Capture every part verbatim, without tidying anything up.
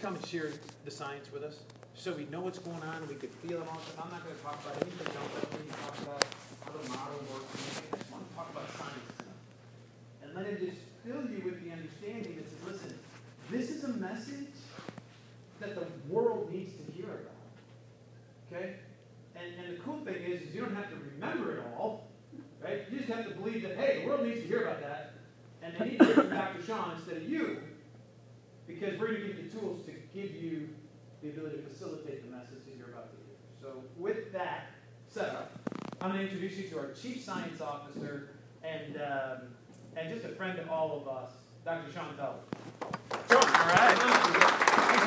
come and share the science with us so we know what's going on and we could feel it all? I'm not going to talk about anything else. I'm going to talk about how the model works. I just want to talk about science and let it just fill you with the understanding that says, listen, this is a message that the world needs to hear about. Okay? And, and the cool thing is, is you don't have to remember it all, right? You just have to believe that, hey, the world needs to hear about that, and they need to hear from Doctor Sean instead of you, because we're going to give you tools to give you the ability to facilitate the message that you're about to hear. So with that setup, I'm going to introduce you to our Chief Science Officer and um, and just a friend to all of us, Doctor Sean Teller. All right.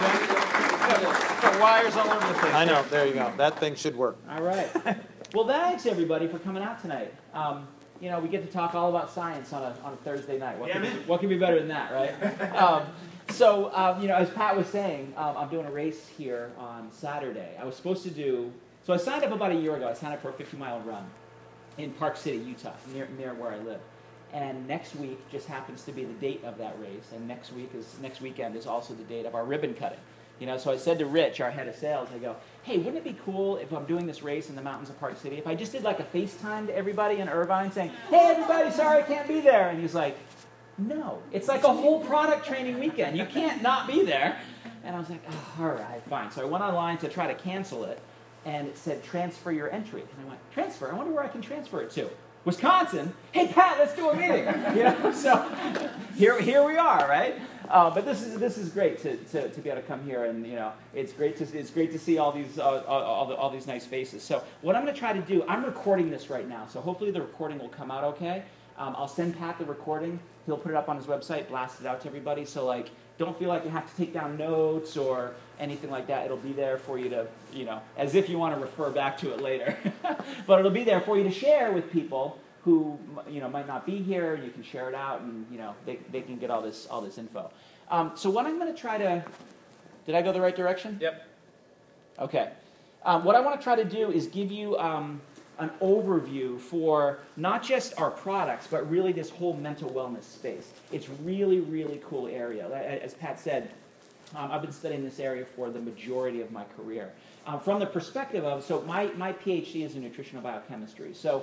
Got wires all over the place. I know. There you go. That thing should work. All right. Well, thanks everybody for coming out tonight. Um, you know, we get to talk all about science on a on a Thursday night. What, Yeah, can, man. what can be better than that, right? um, so, um, you know, as Pat was saying, um, I'm doing a race here on Saturday. I was supposed to do. So I signed up about a year ago. I signed up for a fifty mile run in Park City, Utah, near near where I live. And next week just happens to be the date of that race, and next week is next weekend is also the date of our ribbon cutting. You know, so I said to Rich, our head of sales, I go, hey, wouldn't it be cool if I'm doing this race in the mountains of Park City, if I just did like a FaceTime to everybody in Irvine saying, hey, everybody, sorry I can't be there. And he's like, no, it's like a whole product training weekend. You can't not be there. And I was like, oh, all right, fine. So I went online to try to cancel it, and it said transfer your entry. And I went, transfer? I wonder where I can transfer it to. Wisconsin, hey Pat, let's do a meeting. You know, so here, here we are, right? Uh, but this is this is great to, to, to be able to come here, and you know, it's great to it's great to see all these uh, all, all, the, all these nice faces. So what I'm going to try to do, I'm recording this right now, so hopefully the recording will come out okay. Um, I'll send Pat the recording. He'll put it up on his website, blast it out to everybody. So like, don't feel like you have to take down notes or anything like that. It'll be there for you to, you know, as if you want to refer back to it later. But it'll be there for you to share with people who, you know, might not be here. You can share it out, and you know, they they can get all this all this info. Um, so what I'm going to try to, did I go the right direction? Yep. Okay. Um, what I want to try to do is give you um, an overview for not just our products, but really this whole mental wellness space. It's really, really cool area. As Pat said, um, I've been studying this area for the majority of my career. Um, from the perspective of, so my, my PhD is in nutritional biochemistry. So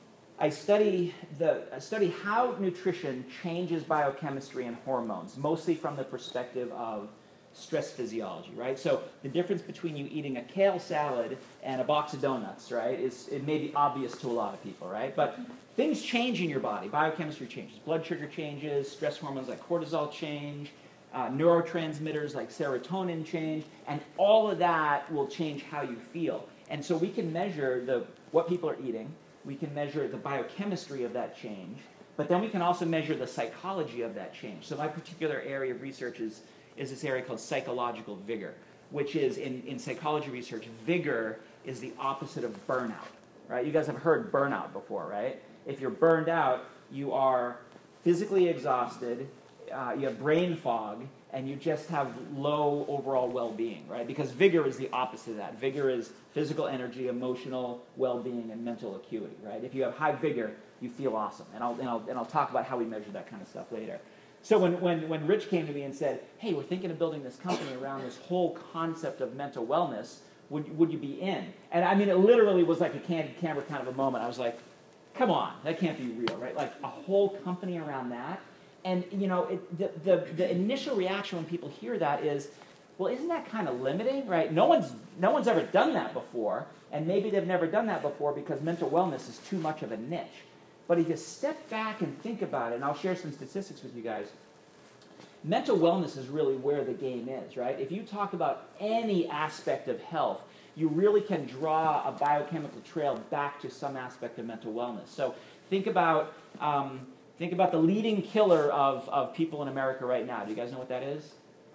I study, the, I study how nutrition changes biochemistry and hormones, mostly from the perspective of stress physiology, right? So the difference between you eating a kale salad and a box of donuts, right, is it may be obvious to a lot of people, right? But things change in your body. Biochemistry changes. Blood sugar changes. Stress hormones like cortisol change. Uh, neurotransmitters like serotonin change. And all of that will change how you feel. And so we can measure the what people are eating. We can measure the biochemistry of that change. But then we can also measure the psychology of that change. So my particular area of research is is this area called psychological vigor, which is, in, in psychology research, vigor is the opposite of burnout, right? You guys have heard burnout before, right? If you're burned out, you are physically exhausted, uh, you have brain fog, and you just have low overall well-being, right? Because vigor is the opposite of that. Vigor is physical energy, emotional well-being, and mental acuity, right? If you have high vigor, you feel awesome. And I'll, and I'll, and I'll talk about how we measure that kind of stuff later. So when, when, when Rich came to me and said, hey, we're thinking of building this company around this whole concept of mental wellness, would, would you be in? And I mean, it literally was like a candid camera kind of a moment. I was like, come on, that can't be real, right? Like a whole company around that. And, you know, it, the, the, the initial reaction when people hear that is, well, isn't that kind of limiting, right? No one's, no one's ever done that before, and maybe they've never done that before because mental wellness is too much of a niche. But if you step back and think about it, and I'll share some statistics with you guys, mental wellness is really where the game is, right? If you talk about any aspect of health, you really can draw a biochemical trail back to some aspect of mental wellness. So think about, um, think about the leading killer of, of people in America right now. Do you guys know what that is?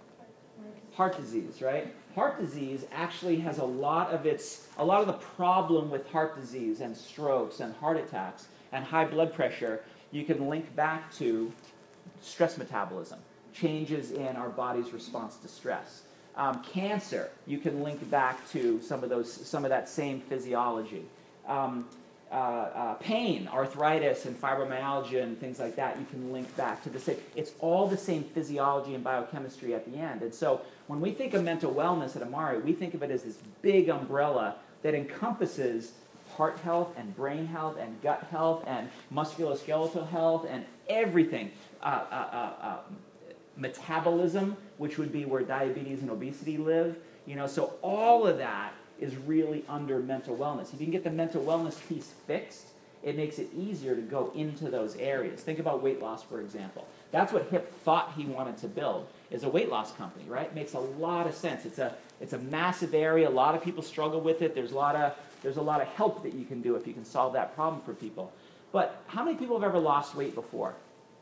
Heart disease, right? Heart disease actually has a lot of its, a lot of the problem with heart disease and strokes and heart attacks and high blood pressure, you can link back to stress metabolism, changes in our body's response to stress. Um, cancer, you can link back to some of those, some of that same physiology. Um, uh, uh, pain, arthritis, and fibromyalgia, and things like that, you can link back to the same. It's all the same physiology and biochemistry at the end. And so when we think of mental wellness at Amari, we think of it as this big umbrella that encompasses heart health and brain health and gut health and musculoskeletal health and everything. Uh, uh, uh, uh, metabolism, which would be where diabetes and obesity live. You know, so all of that is really under mental wellness. If you can get the mental wellness piece fixed, it makes it easier to go into those areas. Think about weight loss, for example. That's what Hip thought he wanted to build, is a weight loss company, right? It makes a lot of sense. It's a, it's a massive area. A lot of people struggle with it. There's a lot of, there's a lot of help that you can do if you can solve that problem for people. But how many people have ever lost weight before?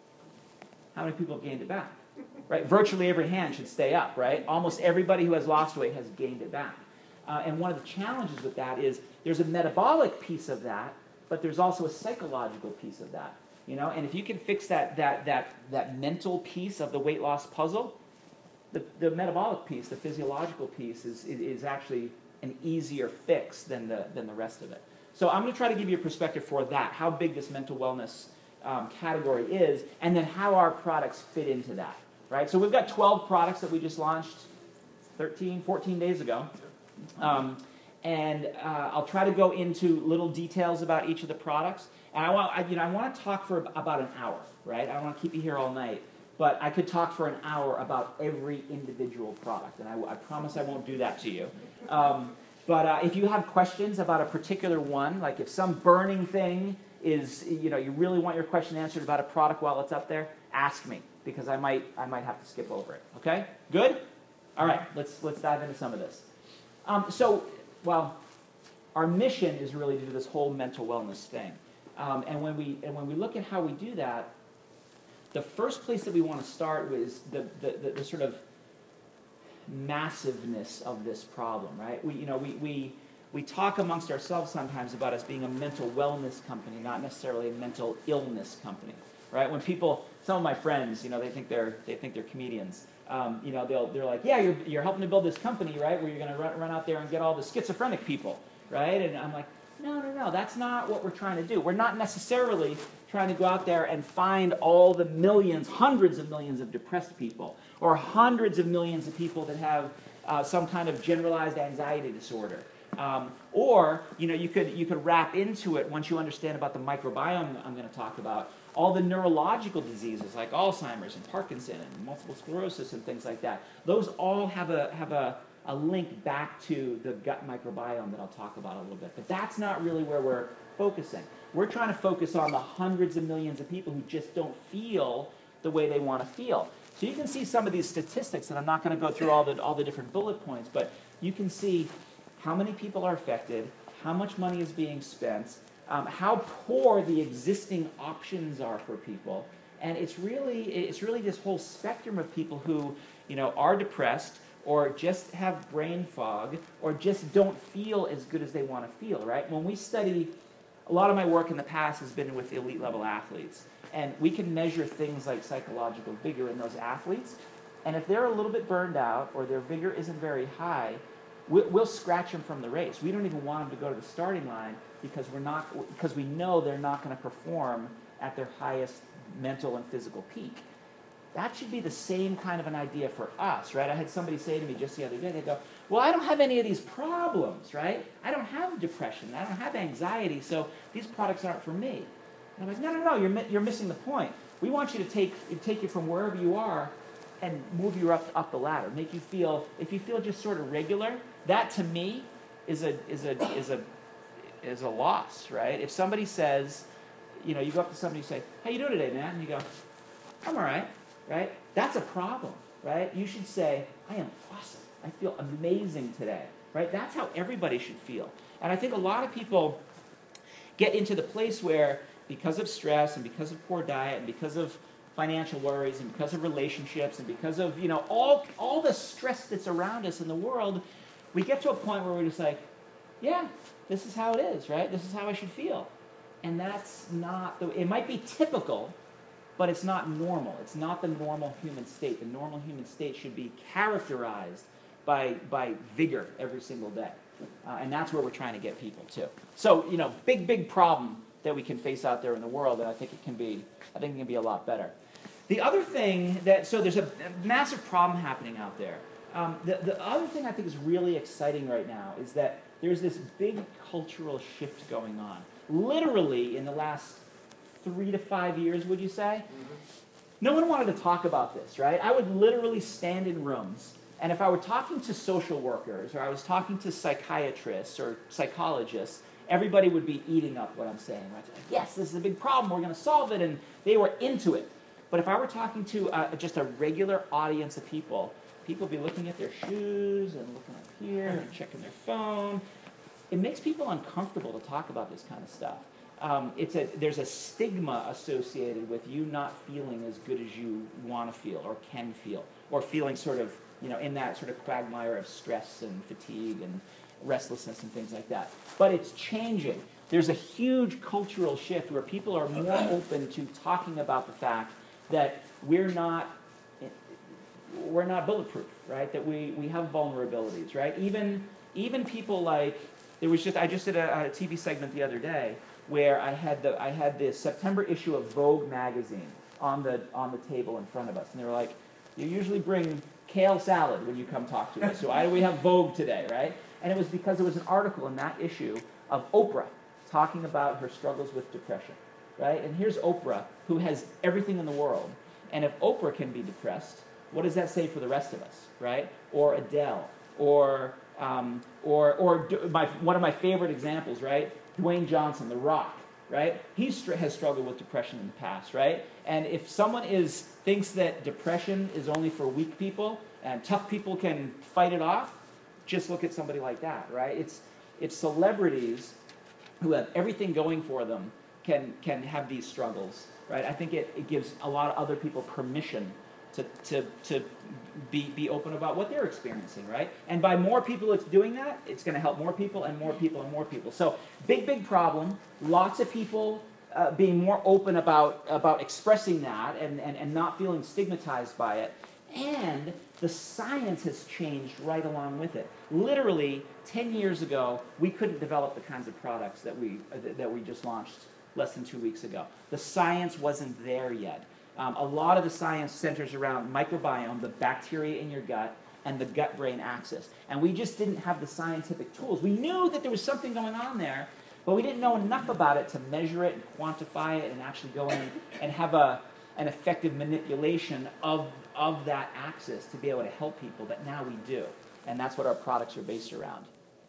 How many people have gained it back? Right? Virtually every hand should stay up, right? Almost everybody who has lost weight has gained it back. Uh, and one of the challenges with that is there's a metabolic piece of that, but there's also a psychological piece of that. You know, and if you can fix that that that that mental piece of the weight loss puzzle, the, the metabolic piece, the physiological piece, is is actually an easier fix than the than the rest of it. So I'm going to try to give you a perspective for that, how big this mental wellness um, category is, and then how our products fit into that. Right? So we've got twelve products that we just launched thirteen, fourteen days ago. Um, and uh, I'll try to go into little details about each of the products. And I want, I, you know, I want to talk for about an hour, right? I don't want to keep you here all night. But I could talk for an hour about every individual product. And I, I promise I won't do that to you. Um, but uh, if you have questions about a particular one, like if some burning thing is, you know, you really want your question answered about a product while it's up there, ask me. Because I might, I might have to skip over it. Okay? Good? All right, let's, let's dive into some of this. Um, so, well, our mission is really to do this whole mental wellness thing. Um, and, when we, and when we look at how we do that, the first place that we want to start with is the, the, the, the sort of massiveness of this problem, right? We, you know, we, we, we talk amongst ourselves sometimes about us being a mental wellness company, not necessarily a mental illness company, right? When people... Some of my friends, you know, they think they're they think they're comedians. Um, you know, they'll they're like, yeah, you're you're helping to build this company, right? Where you're going to run, run out there and get all the schizophrenic people, right? And I'm like, no, no, no, that's not what we're trying to do. We're not necessarily trying to go out there and find all the millions, hundreds of millions of depressed people, or hundreds of millions of people that have uh, some kind of generalized anxiety disorder. Um, or, you know, you could you could wrap into it once you understand about the microbiome I'm going to talk about. All the neurological diseases like Alzheimer's and Parkinson and multiple sclerosis and things like that. Those all have a have a, a link back to the gut microbiome that I'll talk about a little bit. But that's not really where we're focusing. We're trying to focus on the hundreds of millions of people who just don't feel the way they want to feel. So you can see some of these statistics, and I'm not going to go through all the all the different bullet points, but you can see how many people are affected, how much money is being spent, Um, how poor the existing options are for people, and it's really it's really this whole spectrum of people who, you know, are depressed or just have brain fog or just don't feel as good as they want to feel. Right? When we study, a lot of my work in the past has been with elite level athletes, and we can measure things like psychological vigor in those athletes, and if they're a little bit burned out or their vigor isn't very high, we'll, we'll scratch them from the race. We don't even want them to go to the starting line. Because we're not, because we know they're not going to perform at their highest mental and physical peak. That should be the same kind of an idea for us, right? I had somebody say to me just the other day, they go, well, I don't have any of these problems, right? I don't have depression, I don't have anxiety, so these products aren't for me. And I'm like, no, no, no, you're, you're missing the point. We want you to take, take you from wherever you are and move you up, up the ladder, make you feel, if you feel just sort of regular, that to me is a, is a, is a, is a loss, right? If somebody says, you know, you go up to somebody and say, how you doing today, man? And you go, I'm all right, right? That's a problem, right? You should say, I am awesome. I feel amazing today, right? That's how everybody should feel. And I think a lot of people get into the place where because of stress and because of poor diet and because of financial worries and because of relationships and because of, you know, all, all the stress that's around us in the world, we get to a point where we're just like, yeah, this is how it is, right? This is how I should feel. And that's not, the, it might be typical, but it's not normal. It's not the normal human state. The normal human state should be characterized by, by vigor every single day. Uh, and that's where we're trying to get people to. So, you know, big, big problem that we can face out there in the world, and I think it can be, I think it can be a lot better. The other thing that, so there's a, a massive problem happening out there. Um, the, the other thing I think is really exciting right now is that there's this big cultural shift going on. Literally in the last three to five years, would you say? Mm-hmm. No one wanted to talk about this, right? I would literally stand in rooms, and if I were talking to social workers, or I was talking to psychiatrists or psychologists, everybody would be eating up what I'm saying. Right? Like, yes, this is a big problem, we're going to solve it, and they were into it. But if I were talking to uh, just a regular audience of people, people would be looking at their shoes and looking up here and checking their phone. It makes people uncomfortable to talk about this kind of stuff. Um, it's a, there's a stigma associated with you not feeling as good as you want to feel or can feel, or feeling sort of, you know, in that sort of quagmire of stress and fatigue and restlessness and things like that. But it's changing. There's a huge cultural shift where people are more open to talking about the fact that we're not we're not bulletproof, right? That we, we have vulnerabilities, right? Even even people like, there was just I just did a, a T V segment the other day where I had the I had the September issue of Vogue magazine on the on the table in front of us, and they were like, you usually bring kale salad when you come talk to us, so why do we have Vogue today, right? And it was because there was an article in that issue of Oprah talking about her struggles with depression, right? And here's Oprah, who has everything in the world, and if Oprah can be depressed, what does that say for the rest of us, right? Or Adele, or um, or or my one of my favorite examples, right? Dwayne Johnson, The Rock, right? He str- has struggled with depression in the past, right? And if someone is thinks that depression is only for weak people and tough people can fight it off, just look at somebody like that, right? It's it's celebrities who have everything going for them can can have these struggles, right? I think it, it gives a lot of other people permission to to to be be open about what they're experiencing, right? And by more people it's doing that, it's going to help more people and more people and more people. So big, big problem. Lots of people uh, being more open about about expressing that and, and, and not feeling stigmatized by it. And the science has changed right along with it. Literally, ten years ago, we couldn't develop the kinds of products that we, uh, that we just launched less than two weeks ago. The science wasn't there yet. Um, a lot of the science centers around microbiome, the bacteria in your gut, and the gut-brain axis. And we just didn't have the scientific tools. We knew that there was something going on there, but we didn't know enough about it to measure it and quantify it and actually go in and have a, an effective manipulation of, of that axis to be able to help people, but now we do. And that's what our products are based around.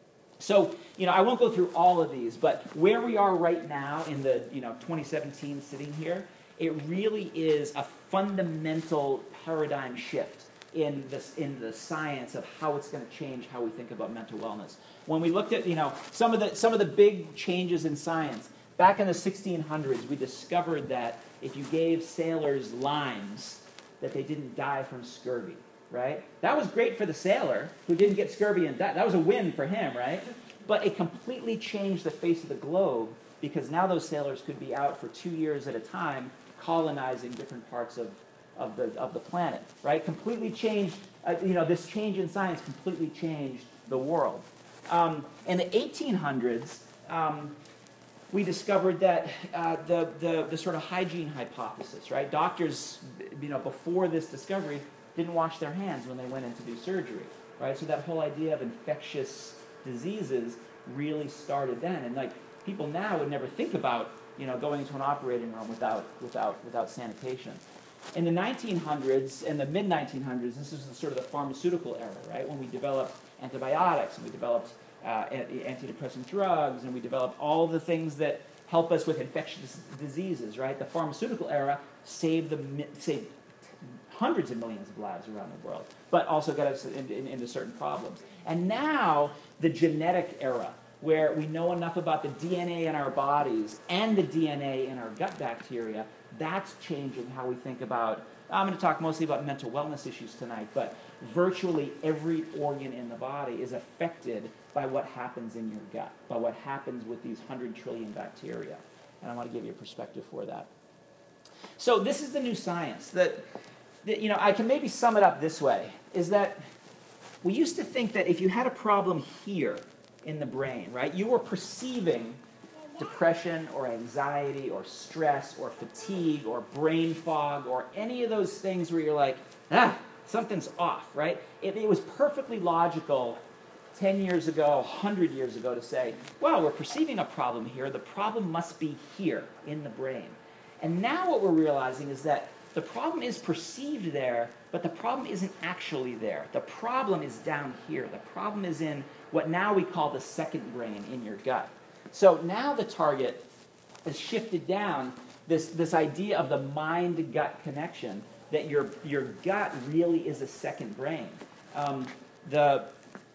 So, you know, I won't go through all of these, but where we are right now in the, you know, twenty seventeen sitting here, it really is a fundamental paradigm shift in this in the science of how it's going to change how we think about mental wellness. When we looked at, you know, some of the some of the big changes in science, back in the sixteen hundreds, we discovered that if you gave sailors limes, that they didn't die from scurvy, right? That was great for the sailor who didn't get scurvy and die. That was a win for him, right? But it completely changed the face of the globe because now those sailors could be out for two years at a time colonizing different parts of, of, the, of the planet, right? Completely changed, uh, you know, this change in science completely changed the world. Um, in the eighteen hundreds, um, we discovered that uh, the, the, the sort of hygiene hypothesis, right? Doctors, you know, before this discovery, didn't wash their hands when they went in to do surgery, right? So that whole idea of infectious diseases really started then. And like people now would never think about, you know, going into an operating room without, without, without sanitation. In the nineteen hundreds and the mid nineteen hundreds, this is the, sort of the pharmaceutical era, right? When we developed antibiotics and we developed uh, antidepressant drugs and we developed all the things that help us with infectious diseases, right? The pharmaceutical era saved the saved hundreds of millions of lives around the world, but also got us into, into certain problems. And now the genetic era, where we know enough about the D N A in our bodies and the D N A in our gut bacteria, that's changing how we think about, I'm going to talk mostly about mental wellness issues tonight, but virtually every organ in the body is affected by what happens in your gut, by what happens with these one hundred trillion bacteria. And I want to give you a perspective for that. So this is the new science that, that, you know, I can maybe sum it up this way, is that we used to think that if you had a problem here, in the brain, right? You were perceiving depression or anxiety or stress or fatigue or brain fog or any of those things where you're like, ah, something's off, right? It, it was perfectly logical ten years ago, one hundred years ago to say, well, we're perceiving a problem here. The problem must be here in the brain. And now what we're realizing is that the problem is perceived there, but the problem isn't actually there. The problem is down here. The problem is in what now we call the second brain in your gut. So now the target has shifted down this, this idea of the mind-gut connection, that your, your gut really is a second brain. Um, the,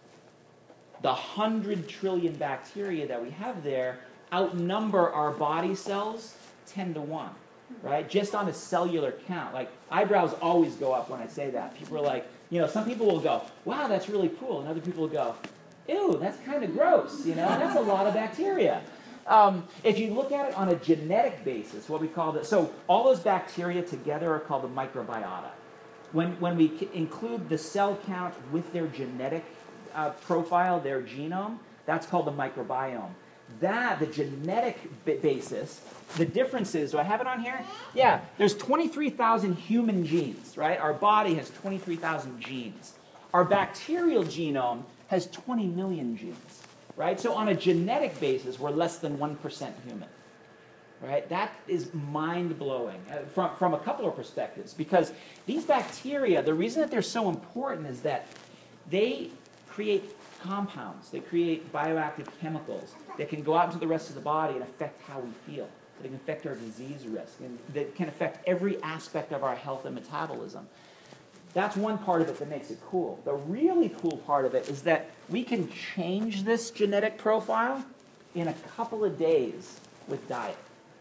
the hundred trillion bacteria that we have there outnumber our body cells ten to one, right? Just on a cellular count. Like, eyebrows always go up when I say that. People are like, you know, some people will go, wow, that's really cool. And other people will go, ew, that's kind of gross, you know? That's a lot of bacteria. Um, if you look at it on a genetic basis, what we call it, so all those bacteria together are called the microbiota. When, when we c- include the cell count with their genetic uh, profile, their genome, that's called the microbiome. That, the genetic b- basis, the difference is, do I have it on here? Yeah, there's twenty-three thousand human genes, right? Our body has twenty-three thousand genes. Our bacterial genome has twenty million genes, right? So on a genetic basis, we're less than one percent human, right? That is mind-blowing uh, from, from a couple of perspectives, because these bacteria, the reason that they're so important is that they create compounds, they create bioactive chemicals that can go out into the rest of the body and affect how we feel. They can affect our disease risk, and that can affect every aspect of our health and metabolism. That's one part of it that makes it cool. The really cool part of it is that we can change this genetic profile in a couple of days with diet.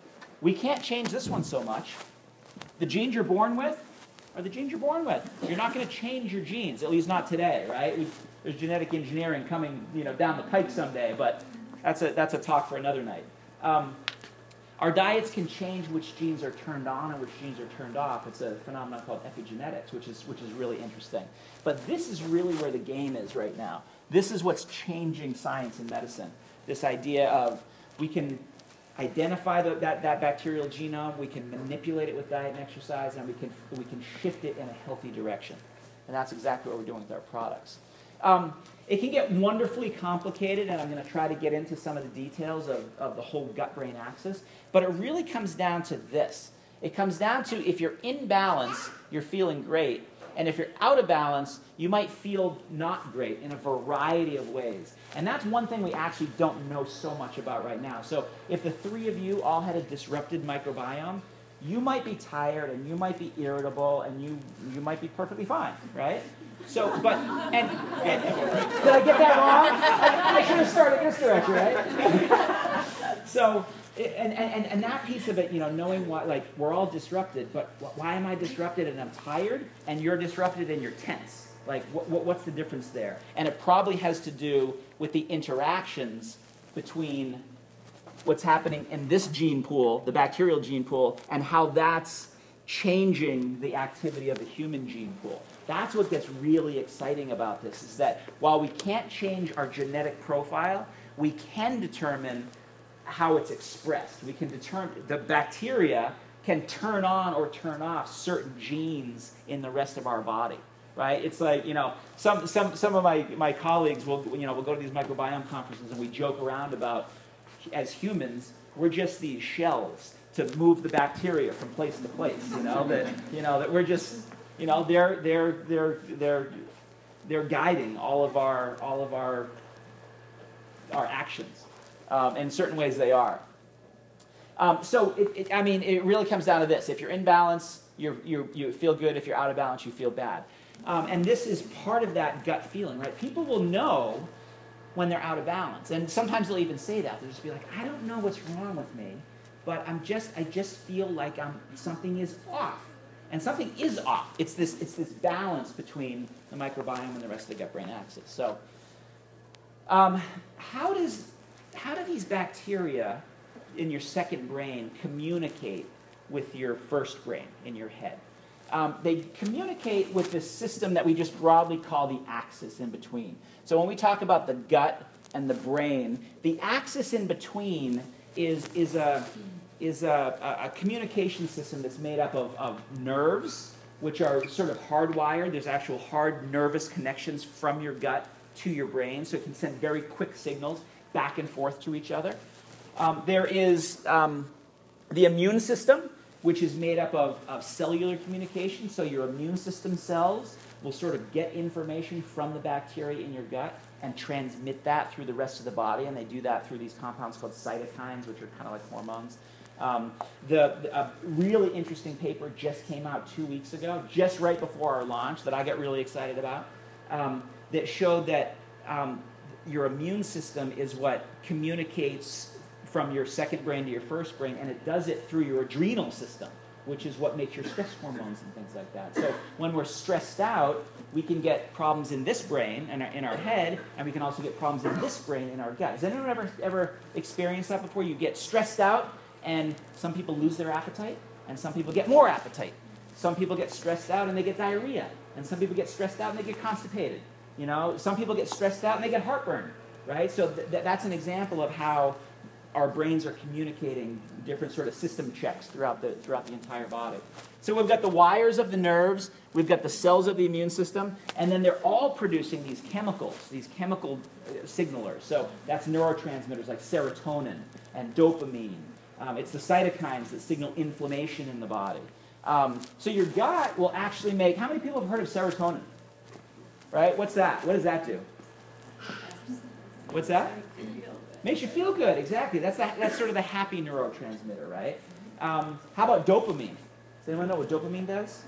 We can't change this one so much. The genes you're born with are the genes you're born with. You're not going to change your genes, at least not today, right? We, there's genetic engineering coming, you know, down the pike someday, but that's a, that's a talk for another night. Um, Our diets can change which genes are turned on and which genes are turned off. It's a phenomenon called epigenetics, which is, which is really interesting. But this is really where the game is right now. This is what's changing science and medicine. This idea of we can identify the, that, that bacterial genome, we can manipulate it with diet and exercise, and we can, we can shift it in a healthy direction. And that's exactly what we're doing with our products. Um, it can get wonderfully complicated, and I'm going to try to get into some of the details of, of the whole gut-brain axis, but it really comes down to this. It comes down to if you're in balance, you're feeling great, and if you're out of balance, you might feel not great in a variety of ways. And that's one thing we actually don't know so much about right now. So if the three of you all had a disrupted microbiome, you might be tired, and you might be irritable, and you, you might be perfectly fine, right? So, but, and, and did I get that wrong? I, I should have started this direction, right? So, and, and, and that piece of it, you know, knowing why, like, we're all disrupted, but why am I disrupted and I'm tired, and you're disrupted and you're tense? Like, what, what's the difference there? And it probably has to do with the interactions between what's happening in this gene pool, the bacterial gene pool, and how that's changing the activity of the human gene pool. That's what gets really exciting about this, is that while we can't change our genetic profile, we can determine how it's expressed. We can determine, the bacteria can turn on or turn off certain genes in the rest of our body, right? It's like, you know, some, some, some of my, my colleagues will, you know, will go to these microbiome conferences and we joke around about, as humans, we're just these shells to move the bacteria from place to place, you know, that, you know, that we're just, you know, they're, they're, they're, they're, they're guiding all of our, all of our, our actions. Um, in certain ways they are. Um, so, it, it, I mean, it really comes down to this. If you're in balance, you're, you you feel good. If you're out of balance, you feel bad. Um, and this is part of that gut feeling, right? People will know when they're out of balance. And sometimes they'll even say that. They'll just be like, I don't know what's wrong with me, but I'm just, I just feel like I'm, something is off. And something is off. It's this, it's this balance between the microbiome and the rest of the gut-brain axis. So, um, how does... How do these bacteria in your second brain communicate with your first brain in your head? Um, they communicate with this system that we just broadly call the axis in between. So when we talk about the gut and the brain. The axis in between is, is, a, is a, a communication system that's made up of, of nerves, which are sort of hardwired. There's actual hard nervous connections from your gut to your brain, so it can send very quick signals back and forth to each other. Um, there is um, the immune system, which is made up of, of cellular communication, so your immune system cells will sort of get information from the bacteria in your gut and transmit that through the rest of the body, and they do that through these compounds called cytokines, which are kind of like hormones. Um, the, the a really interesting paper just came out two weeks ago, just right before our launch, that I got really excited about, um, that showed that um, your immune system is what communicates from your second brain to your first brain, and it does it through your adrenal system, which is what makes your stress hormones and things like that. So when we're stressed out, we can get problems in this brain, in our, in our head, and we can also get problems in this brain, in our gut. Has anyone ever, ever experienced that before? You get stressed out, and some people lose their appetite, and some people get more appetite. Some people get stressed out, and they get diarrhea. And some people get stressed out, and they get constipated. You know, some people get stressed out, and they get heartburn, right? So th th that's an example of how our brains are communicating different sort of system checks throughout the, throughout the entire body. So we've got the wires of the nerves, we've got the cells of the immune system, and then they're all producing these chemicals, these chemical signalers. So that's neurotransmitters like serotonin and dopamine. Um, it's the cytokines that signal inflammation in the body. Um, so your gut will actually make, how many people have heard of serotonin? Right? What's that? What does that do? What's that? Makes you feel good, exactly. That's, the, that's sort of the happy neurotransmitter, right? Um, how about dopamine? Does anyone know what dopamine does?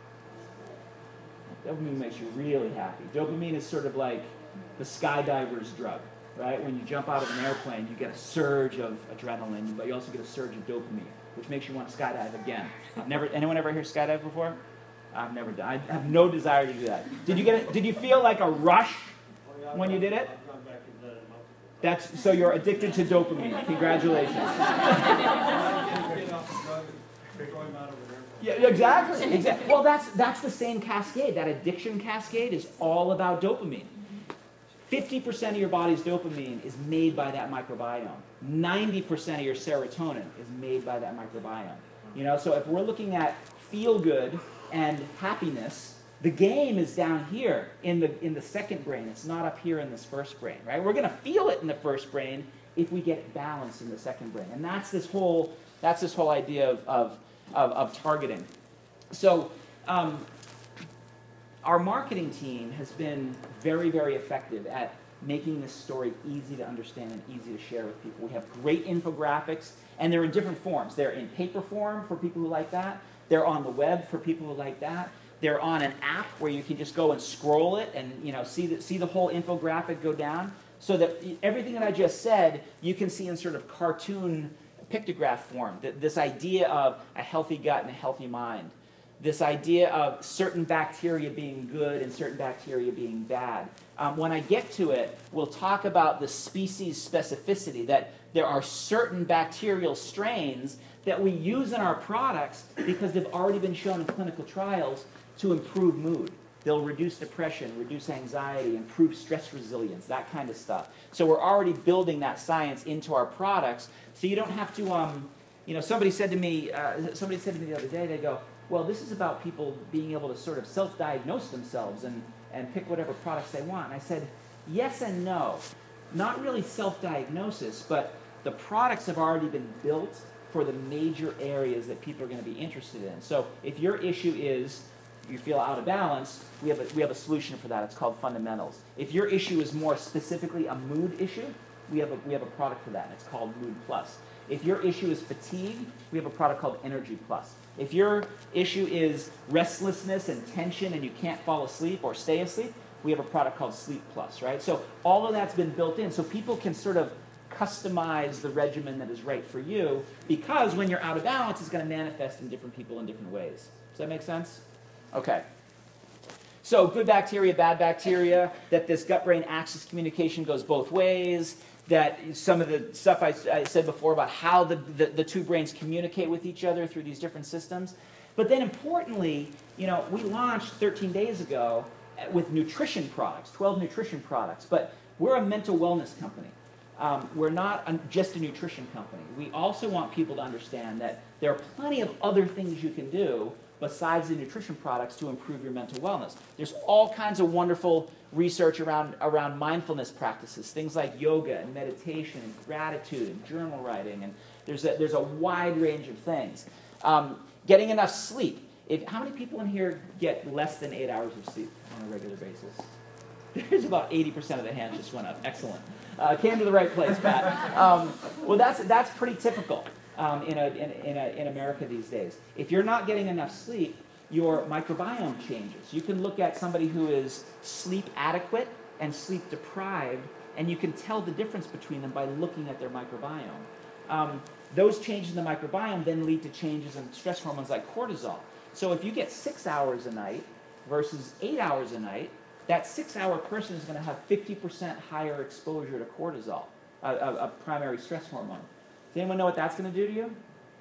Dopamine makes you really happy. Dopamine is sort of like the skydiver's drug, right? When you jump out of an airplane, you get a surge of adrenaline, but you also get a surge of dopamine, which makes you want to skydive again. I've never, anyone ever hear skydive before? I've never done. I have no desire to do that. Did you get it? Did you feel like a rush when you did it? That's, so you're addicted to dopamine. Congratulations. Yeah, exactly. Exactly. Well, that's that's the same cascade. That addiction cascade is all about dopamine. fifty percent of your body's dopamine is made by that microbiome. ninety percent of your serotonin is made by that microbiome. You know, so if we're looking at feel good and happiness, the game is down here in the, in the second brain. It's not up here in this first brain, right? We're going to feel it in the first brain if we get it balanced in the second brain. And that's this whole, that's this whole idea of, of, of, of targeting. So um, our marketing team has been very, very effective at making this story easy to understand and easy to share with people. We have great infographics, and they're in different forms. They're in paper form for people who like that. They're on the web for people who like that. They're on an app where you can just go and scroll it and, you know, see the, see the whole infographic go down, so that everything that I just said you can see in sort of cartoon pictograph form. This idea of a healthy gut and a healthy mind. This idea of certain bacteria being good and certain bacteria being bad. Um, when I get to it, we'll talk about the species specificity, that there are certain bacterial strains that we use in our products because they've already been shown in clinical trials to improve mood. They'll reduce depression, reduce anxiety, improve stress resilience, that kind of stuff. So we're already building that science into our products, so you don't have to, um, you know, somebody said to me, uh, somebody said to me the other day, they go, well, this is about people being able to sort of self-diagnose themselves and, and pick whatever products they want. And I said, yes and no. Not really self-diagnosis, but the products have already been built for the major areas that people are going to be interested in. So if your issue is you feel out of balance, we have, a, we have a solution for that. It's called Fundamentals. If your issue is more specifically a mood issue, we have a, we have a product for that, and it's called Mood Plus. If your issue is fatigue, we have a product called Energy Plus. If your issue is restlessness and tension and you can't fall asleep or stay asleep, we have a product called Sleep Plus, right? So all of that's been built in, so people can sort of customize the regimen that is right for you, because when you're out of balance, it's going to manifest in different people in different ways. Does that make sense? Okay. So good bacteria, bad bacteria, that this gut-brain axis communication goes both ways, that some of the stuff I, I said before about how the, the, the two brains communicate with each other through these different systems. But then importantly, you know, we launched thirteen days ago with nutrition products, twelve nutrition products, but we're a mental wellness company. Um, we're not a, just a nutrition company. We also want people to understand that there are plenty of other things you can do besides the nutrition products to improve your mental wellness. There's all kinds of wonderful research around, around mindfulness practices, things like yoga and meditation and gratitude and journal writing, and there's a, there's a wide range of things. Um, getting enough sleep. If, how many people in here get less than eight hours of sleep on a regular basis? There's about eighty percent of the hands just went up. Excellent. Uh, came to the right place, Pat. Um, well, that's, that's pretty typical um, in, a, in, in, a, in America these days. If you're not getting enough sleep, your microbiome changes. You can look at somebody who is sleep adequate and sleep deprived, and you can tell the difference between them by looking at their microbiome. Um, those changes in the microbiome then lead to changes in stress hormones like cortisol. So if you get six hours a night versus eight hours a night, that six-hour person is going to have fifty percent higher exposure to cortisol, a, a, a primary stress hormone. Does anyone know what that's going to do to you?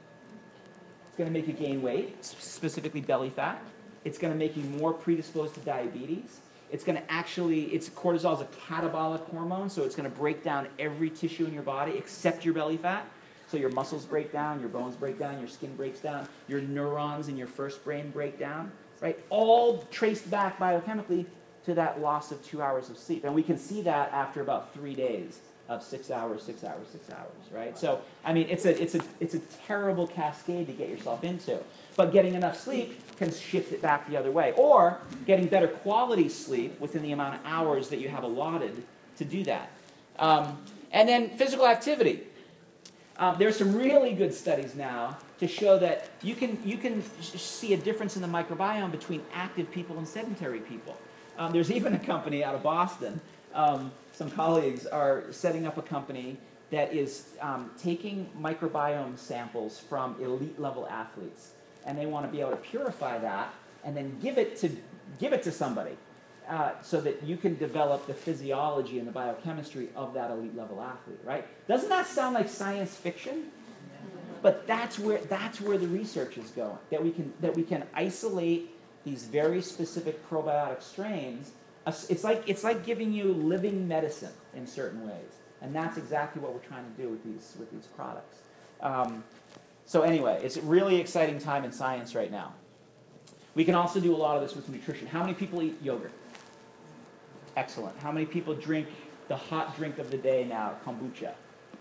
It's going to make you gain weight, specifically belly fat. It's going to make you more predisposed to diabetes. It's going to actually, it's cortisol is a catabolic hormone, so it's going to break down every tissue in your body except your belly fat. So your muscles break down, your bones break down, your skin breaks down, your neurons in your first brain break down, right? All traced back biochemically to that loss of two hours of sleep. And we can see that after about three days of six hours, six hours, six hours, right? So, I mean, it's a, it's a, it's a terrible cascade to get yourself into. But getting enough sleep can shift it back the other way. Or getting better quality sleep within the amount of hours that you have allotted to do that. Um, and then physical activity. Uh, there's some really good studies now to show that you can, you can see a difference in the microbiome between active people and sedentary people. Um, there's even a company out of Boston, um, some colleagues are setting up a company that is um, taking microbiome samples from elite level athletes, and they want to be able to purify that and then give it to, give it to somebody uh, so that you can develop the physiology and the biochemistry of that elite level athlete, right? Doesn't that sound like science fiction? But that's where, that's where the research is going, that we can, that we can isolate these very specific probiotic strains. It's like, it's like giving you living medicine in certain ways. And that's exactly what we're trying to do with these, with these products. Um, so anyway, it's a really exciting time in science right now. We can also do a lot of this with nutrition. How many people eat yogurt? Excellent. How many people drink the hot drink of the day now, kombucha?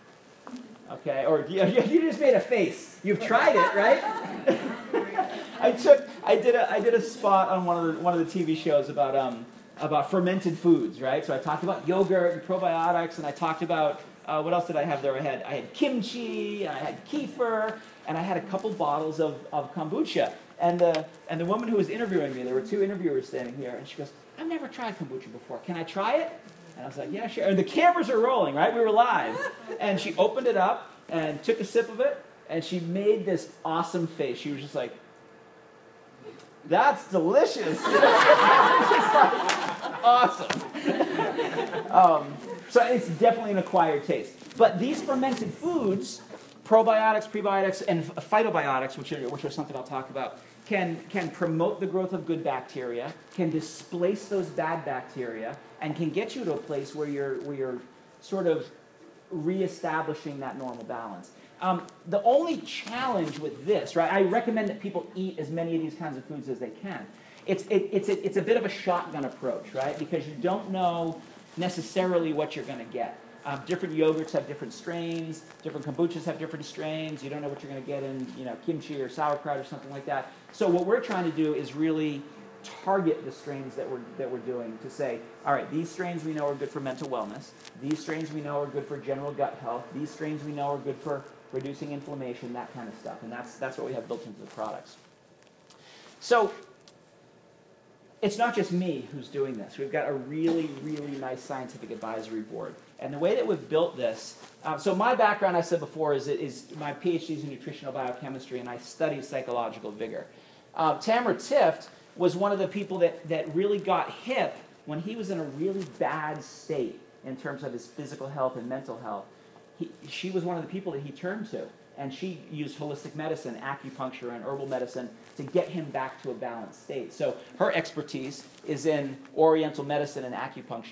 Okay, or you, you just made a face. You've tried it, right? I took, I did a, I did a spot on one of the, one of the T V shows about, um, about fermented foods, right? So I talked about yogurt and probiotics, and I talked about, uh, what else did I have there? I had, I had kimchi, and I had kefir, and I had a couple bottles of, of kombucha. And the, and the woman who was interviewing me, there were two interviewers standing here, and she goes, I've never tried kombucha before. Can I try it? And I was like, yeah, sure. And the cameras are rolling, right? We were live. And she opened it up and took a sip of it, and she made this awesome face. She was just like, that's delicious. Just like, awesome. Um, so it's definitely an acquired taste. But these fermented foods, probiotics, prebiotics, and phytobiotics, which are, which are something I'll talk about, can, can promote the growth of good bacteria, can displace those bad bacteria, and can get you to a place where you're, where you're sort of reestablishing that normal balance. Um, the only challenge with this, right, I recommend that people eat as many of these kinds of foods as they can. It's, it, it's, a, it's a bit of a shotgun approach, right, because you don't know necessarily what you're going to get. Um, different yogurts have different strains, different kombuchas have different strains, you don't know what you're going to get in, you know, kimchi or sauerkraut or something like that. So what we're trying to do is really target the strains that we're, that we're doing to say, all right, these strains we know are good for mental wellness, these strains we know are good for general gut health, these strains we know are good for reducing inflammation, that kind of stuff. And that's, that's what we have built into the products. So it's not just me who's doing this. We've got a really, really nice scientific advisory board. And the way that we've built this, uh, so my background, I said before, is, is my PhD is in nutritional biochemistry, and I study psychological vigor. Uh, Tamara Tift was one of the people that, that really got hip when he was in a really bad state in terms of his physical health and mental health. He, she was one of the people that he turned to, and she used holistic medicine, acupuncture, and herbal medicine to get him back to a balanced state. So her expertise is in oriental medicine and acupuncture.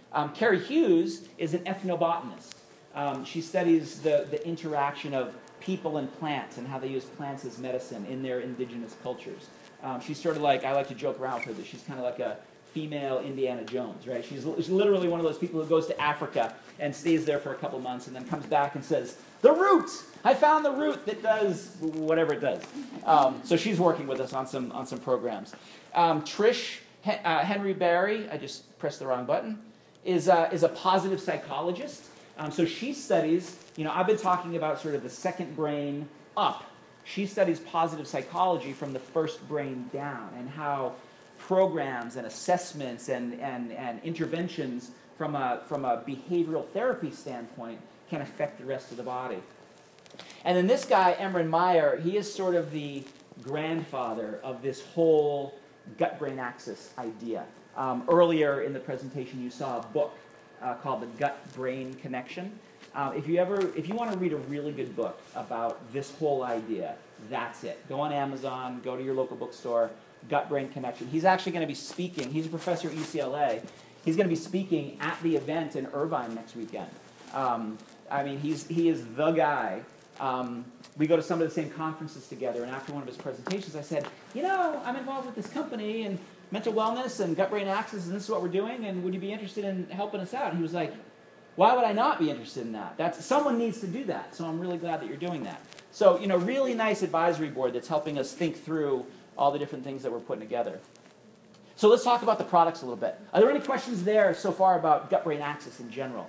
Um, Carrie Hughes is an ethnobotanist. Um, she studies the, the interaction of people and plants and how they use plants as medicine in their indigenous cultures. Um, she's sort of like, I like to joke around with her that she's kind of like a female Indiana Jones, right? She's, she's literally one of those people who goes to Africa and stays there for a couple months and then comes back and says, the root! I found the root that does whatever it does. Um, so she's working with us on some, on some programs. Um, Trish He- uh, Henry Barry, I just pressed the wrong button, is, uh, is a positive psychologist. Um, so she studies, you know, I've been talking about sort of the second brain up. She studies positive psychology from the first brain down and how programs and assessments and, and, and interventions from a, from a behavioral therapy standpoint can affect the rest of the body. And then this guy, Emran Meyer, he is sort of the grandfather of this whole gut-brain axis idea. Um, earlier in the presentation, you saw a book uh, called The Gut-Brain Connection. Uh, if you ever, if you want to read a really good book about this whole idea, that's it. Go on Amazon, go to your local bookstore, Gut-Brain Connection. He's actually going to be speaking. He's a professor at U C L A. He's going to be speaking at the event in Irvine next weekend. Um, I mean, he's, he is the guy. Um, we go to some of the same conferences together, and after one of his presentations, I said, you know, I'm involved with this company, and mental wellness and gut-brain axis, and this is what we're doing, and would you be interested in helping us out? And he was like, why would I not be interested in that? That's, someone needs to do that, so I'm really glad that you're doing that. So, you know, really nice advisory board that's helping us think through all the different things that we're putting together. So let's talk about the products a little bit. Are there any questions there so far about gut-brain axis in general?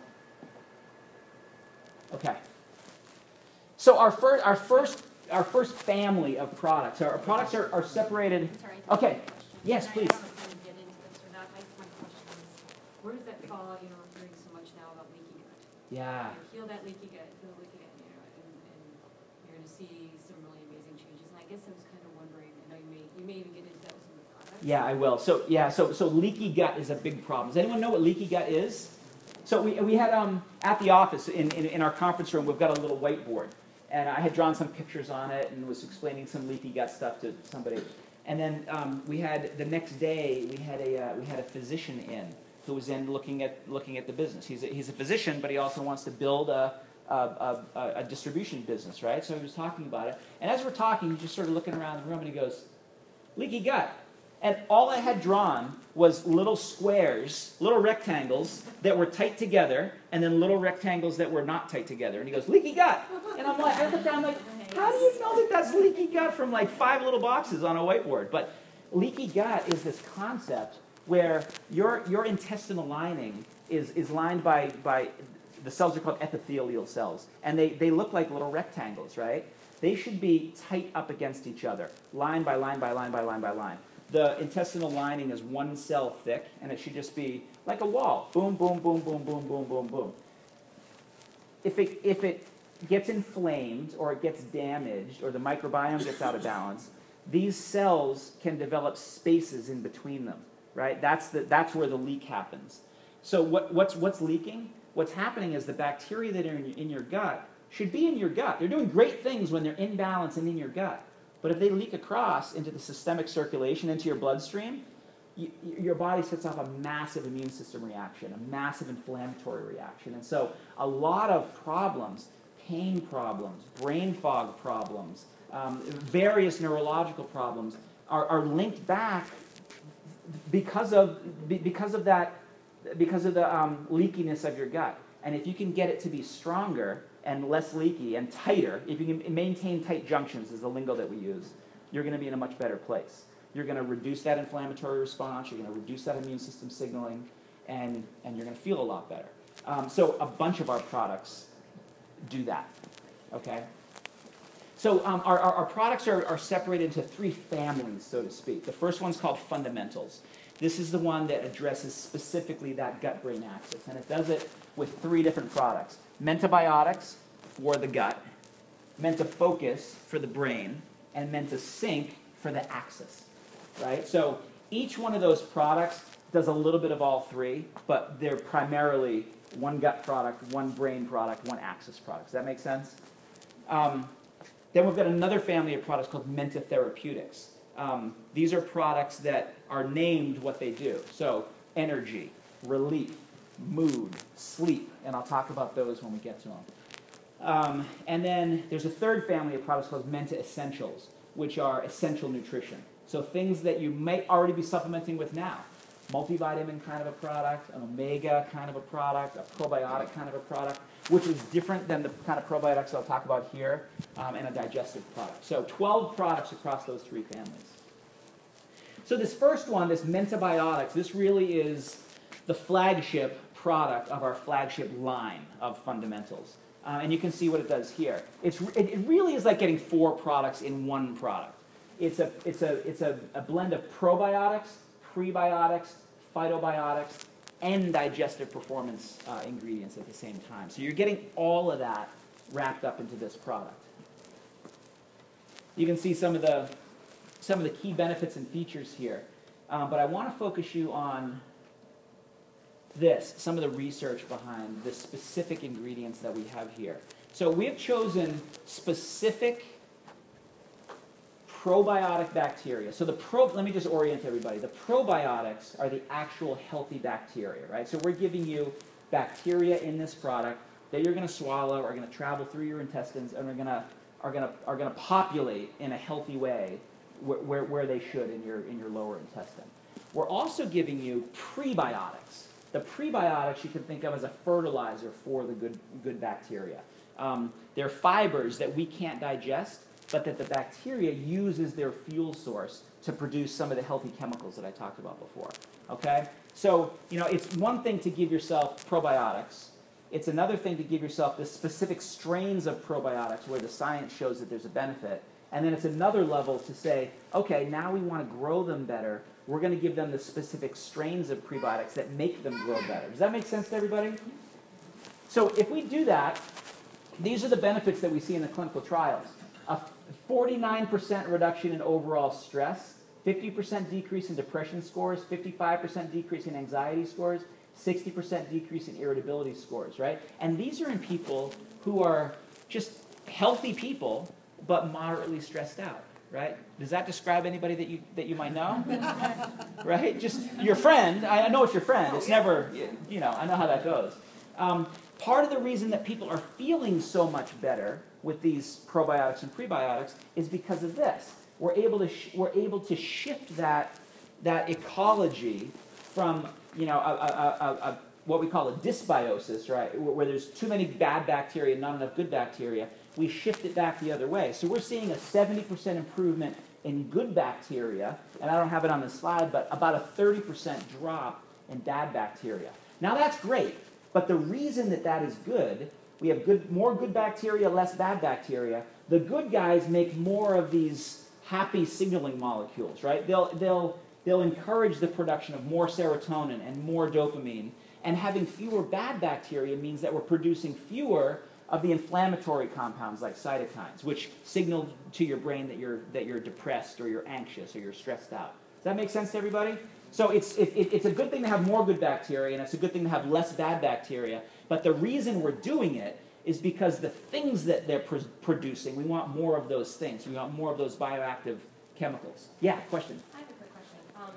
Okay. So our first, our first, our first family of products, our, our products are, are separated. Sorry. Okay. Yes, And please. I don't know if you can get into this or not. My, my question is, where does that fall? You know, we're hearing so much now about leaky gut. Yeah. You know, heal that leaky gut, heal the leaky gut, you know, and, and you're going to see some really amazing changes. And I guess I was kind of wondering, I know you may, you may even get into that with some of the products. Yeah, I will. So yeah, so so leaky gut is a big problem. Does anyone know what leaky gut is? So we we had um at the office in, in, in our conference room, we've got a little whiteboard. And I had drawn some pictures on it and was explaining some leaky gut stuff to somebody. And then um, we had the next day we had a uh, we had a physician in who was in looking at looking at the business. He's a, he's a physician, but he also wants to build a a, a a distribution business, right? So he was talking about it. And as we're talking, he's just sort of looking around the room and he goes, "Leaky gut." And all I had drawn was little squares, little rectangles that were tight together, and then little rectangles that were not tight together. And he goes, "Leaky gut." And I'm like, I look down like, how do you know that that's leaky gut from like five little boxes on a whiteboard? But leaky gut is this concept where your, your intestinal lining is, is lined by, by, the cells are called epithelial cells. And they, they look like little rectangles, right? They should be tight up against each other, line by line by line by line by line. The intestinal lining is one cell thick, and it should just be like a wall. Boom, boom, boom, boom, boom, boom, boom, boom. If it, if it gets inflamed, or it gets damaged, or the microbiome gets out of balance, these cells can develop spaces in between them, right? That's, the, that's where the leak happens. So what, what's, what's leaking? What's happening is the bacteria that are in, in your gut should be in your gut. They're doing great things when they're in balance and in your gut. But if they leak across into the systemic circulation, into your bloodstream, you, your body sets off a massive immune system reaction, a massive inflammatory reaction. And so a lot of problems, pain problems, brain fog problems, um, various neurological problems are, are linked back because of, because of that, because of the um, leakiness of your gut. And if you can get it to be stronger and less leaky and tighter, if you can maintain tight junctions is the lingo that we use, you're going to be in a much better place. You're going to reduce that inflammatory response, you're going to reduce that immune system signaling, and, and you're going to feel a lot better. Um, so a bunch of our products do that, okay? So um, our, our, our products are, are separated into three families, so to speak. The first one's called Fundamentals. This is the one that addresses specifically that gut-brain axis, and it does it with three different products. Mentabiotics for the gut, Mentafocus for the brain, and Mentasync for the axis, right? So each one of those products does a little bit of all three, but they're primarily one gut product, one brain product, one axis product. Does that make sense? Um, then we've got another family of products called Mentatherapeutics. Um, these are products that are named what they do. So energy, relief, mood, sleep, and I'll talk about those when we get to them. Um, and then there's a third family of products called Menta Essentials, which are essential nutrition. So things that you may already be supplementing with now. Multivitamin kind of a product, an omega kind of a product, a probiotic kind of a product, which is different than the kind of probiotics I'll talk about here, um, and a digestive product. So twelve products across those three families. So this first one, this Mentabiotics, this really is the flagship product of our flagship line of fundamentals. Uh, and you can see what it does here. It's, it, it really is like getting four products in one product. It's a, it's a, it's a, a blend of probiotics, prebiotics, phytobiotics, and digestive performance uh, ingredients at the same time. So you're getting all of that wrapped up into this product. You can see some of the, some of the key benefits and features here. Um, but I want to focus you on this, some of the research behind the specific ingredients that we have here. So we have chosen specific probiotic bacteria. So the pro, let me just orient everybody. The probiotics are the actual healthy bacteria, right? So we're giving you bacteria in this product that you're going to swallow, are going to travel through your intestines, and are going to are going to are going to populate in a healthy way where, where where they should in your in your lower intestine. We're also giving you prebiotics. The prebiotics you can think of as a fertilizer for the good good bacteria. Um, they're fibers that we can't digest, but that the bacteria uses their fuel source to produce some of the healthy chemicals that I talked about before. Okay? So, you know, it's one thing to give yourself probiotics. It's another thing to give yourself the specific strains of probiotics where the science shows that there's a benefit. And then it's another level to say, okay, now we want to grow them better. We're going to give them the specific strains of prebiotics that make them grow better. Does that make sense to everybody? So if we do that, these are the benefits that we see in the clinical trials. A forty-nine percent reduction in overall stress, fifty percent decrease in depression scores, fifty-five percent decrease in anxiety scores, sixty percent decrease in irritability scores, right? And these are in people who are just healthy people, but moderately stressed out, right? Does that describe anybody that you that you might know? Right? Just your friend. I know it's your friend. It's never, you know, I know how that goes. Um, part of the reason that people are feeling so much better with these probiotics and prebiotics is because of this. We're able to sh we're able to shift that that ecology from, you know, a, a, a, a, what we call a dysbiosis, right, where, where there's too many bad bacteria, not enough good bacteria. We shift it back the other way. So we're seeing a seventy percent improvement in good bacteria, and I don't have it on the slide, but about a thirty percent drop in bad bacteria. Now that's great, but the reason that that is good, we have good, more good bacteria, less bad bacteria. The good guys make more of these happy signaling molecules, right? They'll, they'll, they'll encourage the production of more serotonin and more dopamine, and having fewer bad bacteria means that we're producing fewer of the inflammatory compounds like cytokines, which signal to your brain that you're, that you're depressed or you're anxious or you're stressed out. Does that make sense to everybody? So it's, it, it's a good thing to have more good bacteria, and it's a good thing to have less bad bacteria, but the reason we're doing it is because the things that they're pr producing, we want more of those things. We want more of those bioactive chemicals. Yeah, question? I have a quick question. Um,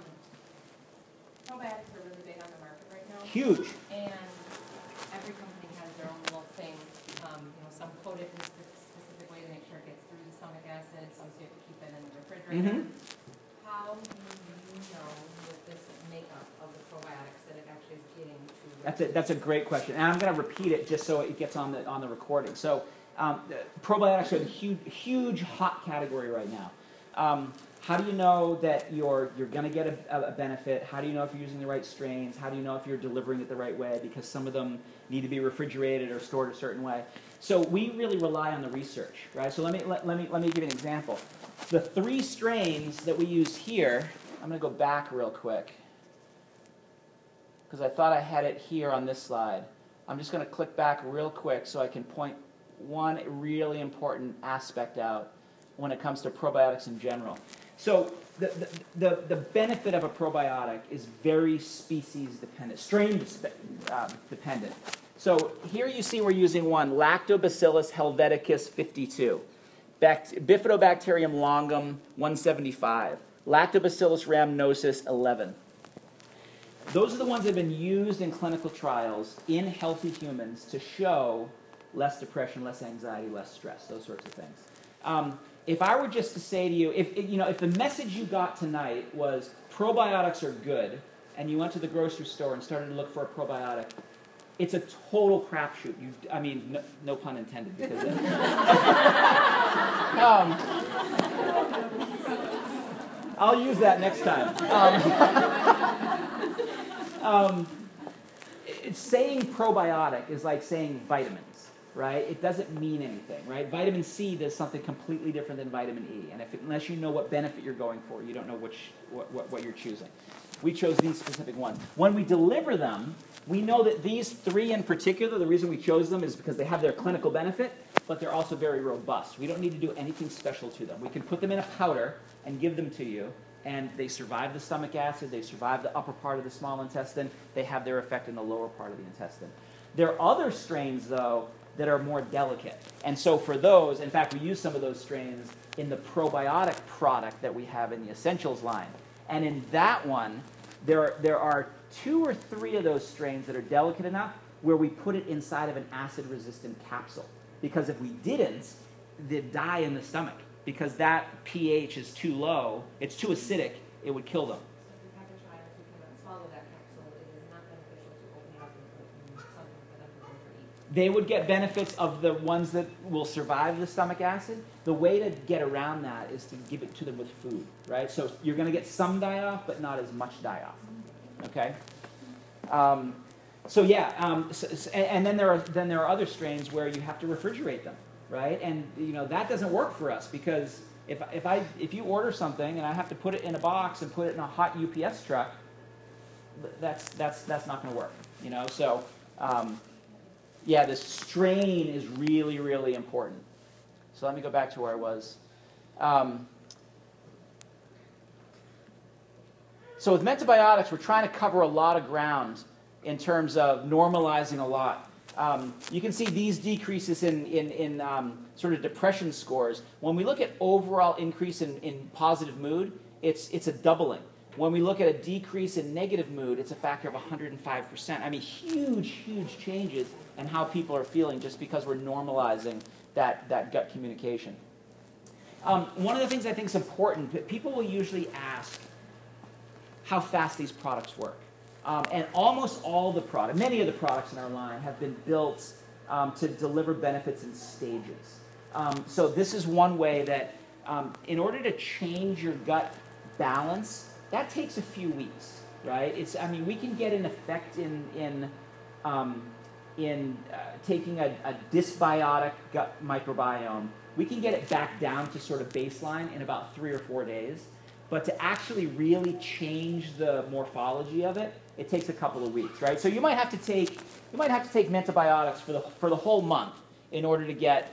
probiotics are really big on the market right now. Huge. And every company has their own little thing. Um, you know, some coat it in a spe- specific way to make sure it gets through the stomach acid. Some say you have to keep it in the refrigerator. Mm-hmm. How do you know with this makeup of the probiotics that it actually is getting to? That's a, that's a great question, and I'm going to repeat it just so it gets on the on the recording. So, um, probiotics are a huge, huge hot category right now. Um, how do you know that you're you're going to get a, a benefit? How do you know if you're using the right strains? How do you know if you're delivering it the right way? Because some of them need to be refrigerated or stored a certain way. So we really rely on the research, right? So let me let, let me let me give you an example. The three strains that we use here. I'm going to go back real quick, because I thought I had it here on this slide. I'm just going to click back real quick so I can point one really important aspect out when it comes to probiotics in general. So the, the, the, the benefit of a probiotic is very species dependent, strain uh, dependent. So here you see we're using one, Lactobacillus helveticus fifty-two, Bact Bifidobacterium longum one seventy-five, Lactobacillus rhamnosus eleven. those are the ones that have been used in clinical trials in healthy humans to show less depression, less anxiety, less stress, those sorts of things. Um, if I were just to say to you, if you know, if the message you got tonight was probiotics are good, and you went to the grocery store and started to look for a probiotic, it's a total crapshoot. You, I mean, no, no pun intended, because it, um, I'll use that next time. Um, um, it's saying probiotic is like saying vitamins, right? It doesn't mean anything, right? Vitamin C does something completely different than vitamin E, and if it, unless you know what benefit you're going for, you don't know which what, what, what you're choosing. We chose these specific ones. When we deliver them, we know that these three in particular, the reason we chose them is because they have their clinical benefit, but they're also very robust. We don't need to do anything special to them. We can put them in a powder and give them to you, and they survive the stomach acid, they survive the upper part of the small intestine, they have their effect in the lower part of the intestine. There are other strains, though, that are more delicate. And so for those, in fact, we use some of those strains in the probiotic product that we have in the Essentials line. And in that one, there, there are two or three of those strains that are delicate enough where we put it inside of an acid-resistant capsule. Because if we didn't, they'd die in the stomach. Because that pH is too low, it's too acidic, it would kill them. So if you have a child who cannot swallow that capsule, it is not beneficial to open it up and put something for them to drink or eat. They would get benefits of the ones that will survive the stomach acid. The way to get around that is to give it to them with food, right? So you're going to get some die-off, but not as much die-off, okay? Um, so yeah, um, so, so- and, and then there are then there are other strains where you have to refrigerate them, right? And you know that doesn't work for us because if if I if you order something and I have to put it in a box and put it in a hot U P S truck, that's that's that's not going to work, you know. So. Um, Yeah, the strain is really, really important. So let me go back to where I was. Um, so with mentobiotics, we're trying to cover a lot of ground in terms of normalizing a lot. Um, you can see these decreases in, in, in um, sort of depression scores. When we look at overall increase in, in positive mood, it's, it's a doubling. When we look at a decrease in negative mood, it's a factor of one hundred five percent. I mean, huge, huge changes in how people are feeling just because we're normalizing that, that gut communication. Um, one of the things I think is important, that people will usually ask how fast these products work. Um, and almost all the products, many of the products in our line have been built um, to deliver benefits in stages. Um, so this is one way that um, in order to change your gut balance, that takes a few weeks, right? It's, I mean, we can get an effect in, in, um, in uh, taking a, a dysbiotic gut microbiome. We can get it back down to sort of baseline in about three or four days. But to actually really change the morphology of it, it takes a couple of weeks, right? So you might have to take, you might have to take mentobiotics for the, for the whole month in order to get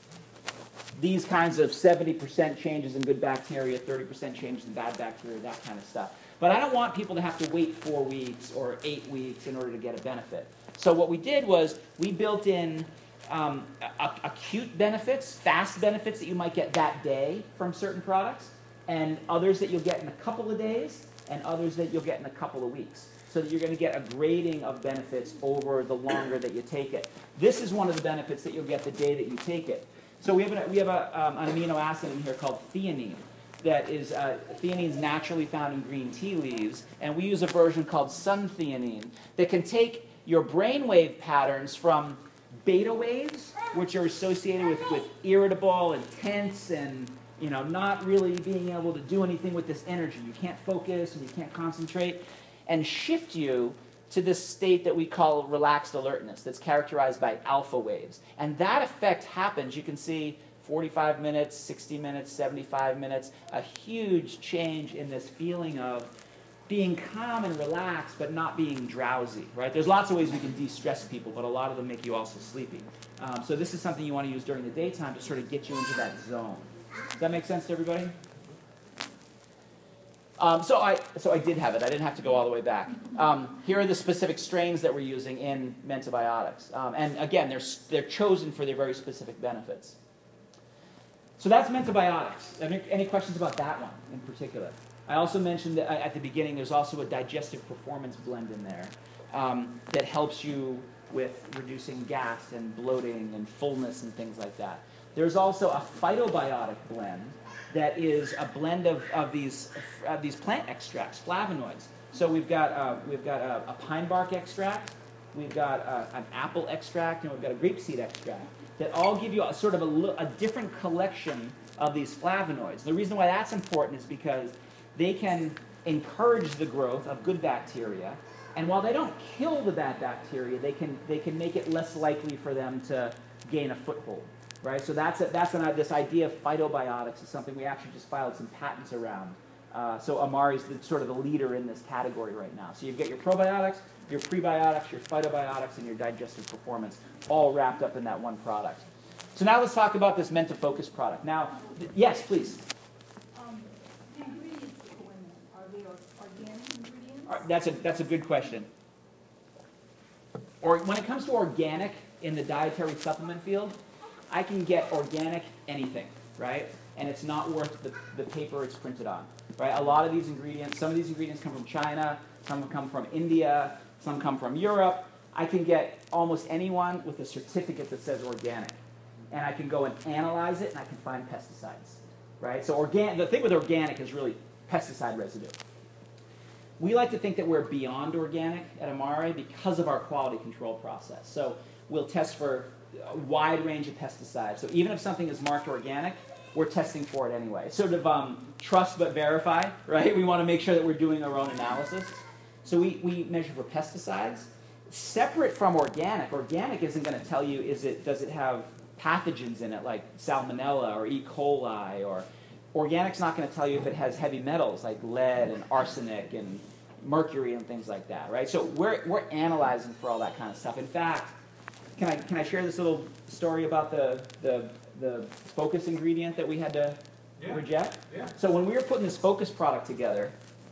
these kinds of seventy percent changes in good bacteria, thirty percent changes in bad bacteria, that kind of stuff. But I don't want people to have to wait four weeks or eight weeks in order to get a benefit. So what we did was we built in um, a- acute benefits, fast benefits that you might get that day from certain products, and others that you'll get in a couple of days, and others that you'll get in a couple of weeks. So that you're going to get a grading of benefits over the longer that you take it. This is one of the benefits that you'll get the day that you take it. So we have, an, we have a, um, an amino acid in here called theanine. That is, uh, theanine is naturally found in green tea leaves, and we use a version called suntheanine that can take your brainwave patterns from beta waves, which are associated with, with irritable and tense and you know, not really being able to do anything with this energy. You can't focus and you can't concentrate, and shift you to this state that we call relaxed alertness that's characterized by alpha waves. And that effect happens, you can see forty-five minutes, sixty minutes, seventy-five minutes, a huge change in this feeling of being calm and relaxed but not being drowsy, right? There's lots of ways we can de-stress people, but a lot of them make you also sleepy. Um, so this is something you want to use during the daytime to sort of get you into that zone. Does that make sense to everybody? Um, so I so I did have it. I didn't have to go all the way back. Um, here are the specific strains that we're using in mentobiotics. Um, and again, they're, they're chosen for their very specific benefits. So that's mentobiotics. Any, any questions about that one in particular? I also mentioned that at the beginning there's also a digestive performance blend in there um, that helps you with reducing gas and bloating and fullness and things like that. There's also a phytobiotic blend that is a blend of, of these of these plant extracts, flavonoids. So we've got uh, we've got a, a pine bark extract, we've got a, an apple extract, and we've got a grapeseed extract that all give you a sort of a, a different collection of these flavonoids. The reason why that's important is because they can encourage the growth of good bacteria, and while they don't kill the bad bacteria, they can they can make it less likely for them to gain a foothold. Right, so that's a, that's an, this idea of phytobiotics is something we actually just filed some patents around. Uh, so Amari's the, sort of the leader in this category right now. So you've got your probiotics, your prebiotics, your phytobiotics, and your digestive performance all wrapped up in that one product. So now let's talk about this MentaFocus product. Now, th- yes, please. Um, the ingredients that go in them, are they or- organic ingredients? Uh, That's a that's a good question. Or when it comes to organic in the dietary supplement field, I can get organic anything, right? And it's not worth the, the paper it's printed on, right? A lot of these ingredients, some of these ingredients come from China, some come from India, some come from Europe. I can get almost anyone with a certificate that says organic. And I can go and analyze it and I can find pesticides, right? So organ- the thing with organic is really pesticide residue. We like to think that we're beyond organic at Amari because of our quality control process. So we'll test for a wide range of pesticides. So even if something is marked organic, we're testing for it anyway. Sort of um, trust but verify, right? We want to make sure that we're doing our own analysis. So we, we measure for pesticides. Separate from organic, organic isn't going to tell you, is it, does it have pathogens in it like salmonella or E. coli, or organic's not going to tell you if it has heavy metals like lead and arsenic and mercury and things like that, right? So we're, we're analyzing for all that kind of stuff. In fact, Can I, can I share this little story about the, the, the Focus ingredient that we had to Yeah. reject? Yeah. So when we were putting this Focus product together,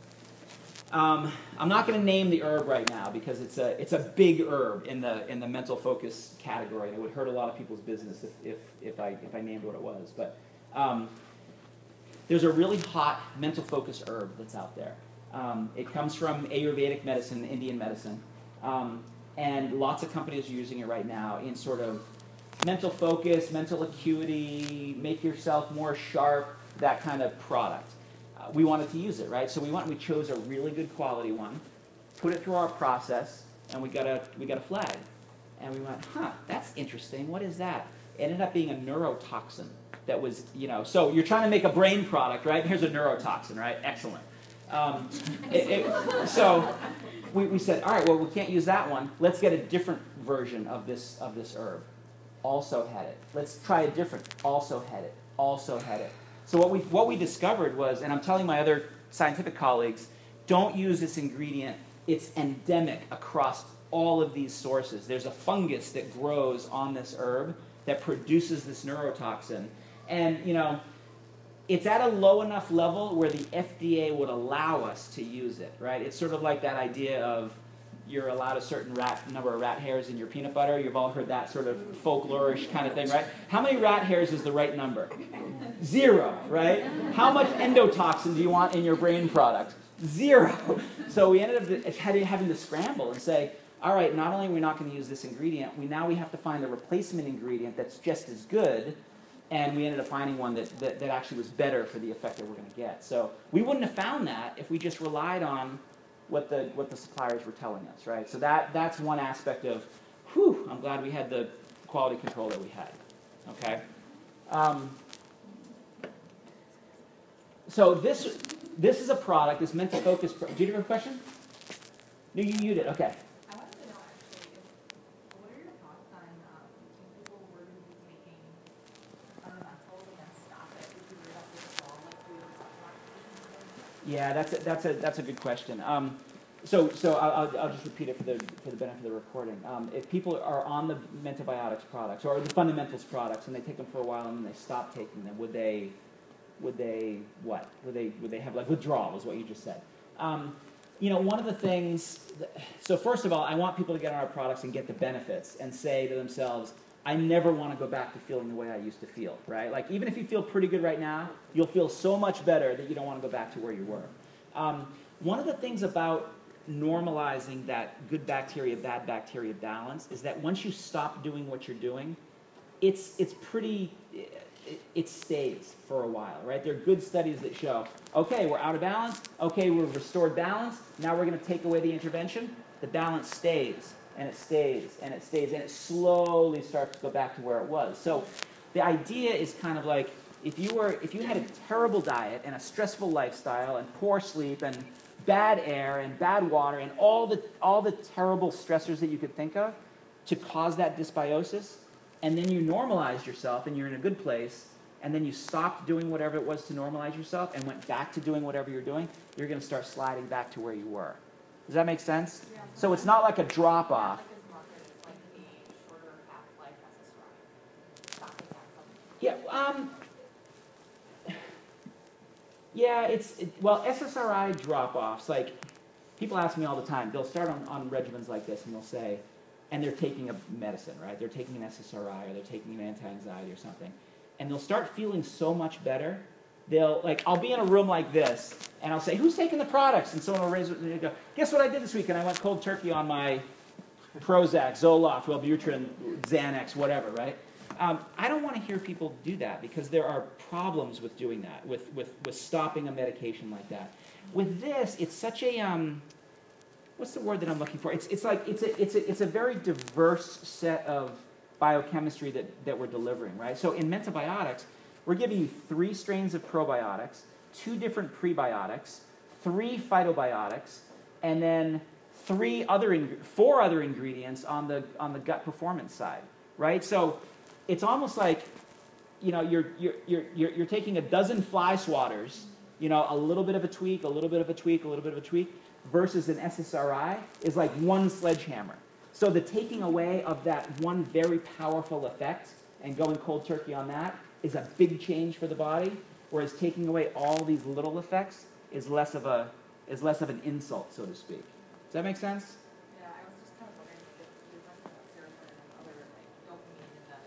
um, I'm not going to name the herb right now because it's a, it's a big herb in the, in the mental focus category. And it would hurt a lot of people's business if, if, if, I, if I named what it was. But um, there's a really hot mental focus herb that's out there. Um, it comes from Ayurvedic medicine, Indian medicine. Um, And lots of companies are using it right now in sort of mental focus, mental acuity, make yourself more sharp, that kind of product. Uh, we wanted to use it, right? So we went and we chose a really good quality one, put it through our process, and we got a we got a flag. And we went, huh, that's interesting. What is that? It ended up being a neurotoxin that was, you know, so you're trying to make a brain product, right? Here's a neurotoxin, right? Excellent. Um, it, it, so we, we said, all right, well, we can't use that one. Let's get a different version of this of this herb. Also had it. Let's try a different. Also had it. Also had it. So what we what we discovered was, and I'm telling my other scientific colleagues, don't use this ingredient. It's endemic across all of these sources. There's a fungus that grows on this herb that produces this neurotoxin. And, you know, it's at a low enough level where the F D A would allow us to use it, right? It's sort of like that idea of you're allowed a certain rat number of rat hairs in your peanut butter. You've all heard that sort of folklorish kind of thing, right? How many rat hairs is the right number? Zero, right? How much endotoxin do you want in your brain product? Zero. So we ended up having to scramble and say, all right, not only are we not going to use this ingredient, we now we have to find a replacement ingredient that's just as good. And we ended up finding one that, that, that actually was better for the effect that we're going to get. So we wouldn't have found that if we just relied on what the what the suppliers were telling us, right? So that that's one aspect of, whew, I'm glad we had the quality control that we had, okay? Um, so this this is a product, this mental focus. Pro- Do you have a question? No, you muted. Okay. I wanted to know actually, if, what are your thoughts on um, if people were to be taking fundamentals and then stop it? Would you worry about withdrawal like we were talking about? Yeah, that's a, that's a that's a good question. Um, so so I'll, I'll I'll just repeat it for the for the benefit of the recording. Um, if people are on the Mentabiotics products or the Fundamentals products and they take them for a while and then they stop taking them, would they would they what? Would they would they have like withdrawal? Is what you just said. Um, you know, one of the things. That, so first of all, I want people to get on our products and get the benefits and say to themselves, I never want to go back to feeling the way I used to feel, right? Like, even if you feel pretty good right now, you'll feel so much better that you don't want to go back to where you were. Um, one of the things about normalizing that good bacteria, bad bacteria balance is that once you stop doing what you're doing, it's, it's pretty, it, it stays for a while, right? There are good studies that show, okay, we're out of balance, okay, we've restored balance, now we're going to take away the intervention, the balance stays, and it stays, and it stays, and it slowly starts to go back to where it was. So the idea is kind of like, if you were, if you had a terrible diet and a stressful lifestyle and poor sleep and bad air and bad water and all the, all the terrible stressors that you could think of to cause that dysbiosis, and then you normalized yourself and you're in a good place, and then you stopped doing whatever it was to normalize yourself and went back to doing whatever you're doing, you're going to start sliding back to where you were. Does that make sense? Yeah. So it's not like a drop-off. Like this market is like a shorter half-life S S R I. Stopping at something. Yeah, um, yeah, it's, it, well, S S R I drop-offs, like, people ask me all the time, they'll start on, on regimens like this and they'll say, and they're taking a medicine, right? They're taking an S S R I or they're taking an anti-anxiety or something. And they'll start feeling so much better. They'll, like, I'll be in a room like this, and I'll say, who's taking the products? And someone will raise it, and they go, guess what I did this week? And I went cold turkey on my Prozac, Zoloft, Wellbutrin, Xanax, whatever, right? Um, I don't want to hear people do that because there are problems with doing that, with, with, with stopping a medication like that. With this, it's such a, um, what's the word that I'm looking for? It's, it's like, it's a, it's, a, it's a very diverse set of biochemistry that, that we're delivering, right? So in Mentabiotics, we're giving you three strains of probiotics, two different prebiotics, three phytobiotics, and then three other, four other ingredients on the, on the gut performance side, right? So it's almost like, you know, you're, you're, you're, you're, you're taking a dozen fly swatters, you know, a little bit of a tweak, a little bit of a tweak, a little bit of a tweak, versus an S S R I is like one sledgehammer. So the taking away of that one very powerful effect and going cold turkey on that is a big change for the body, whereas taking away all these little effects is less of a, is less of an insult, so to speak. Does that make sense? Yeah, I was just kind of wondering if you were talking about serotonin and other like dopamine and that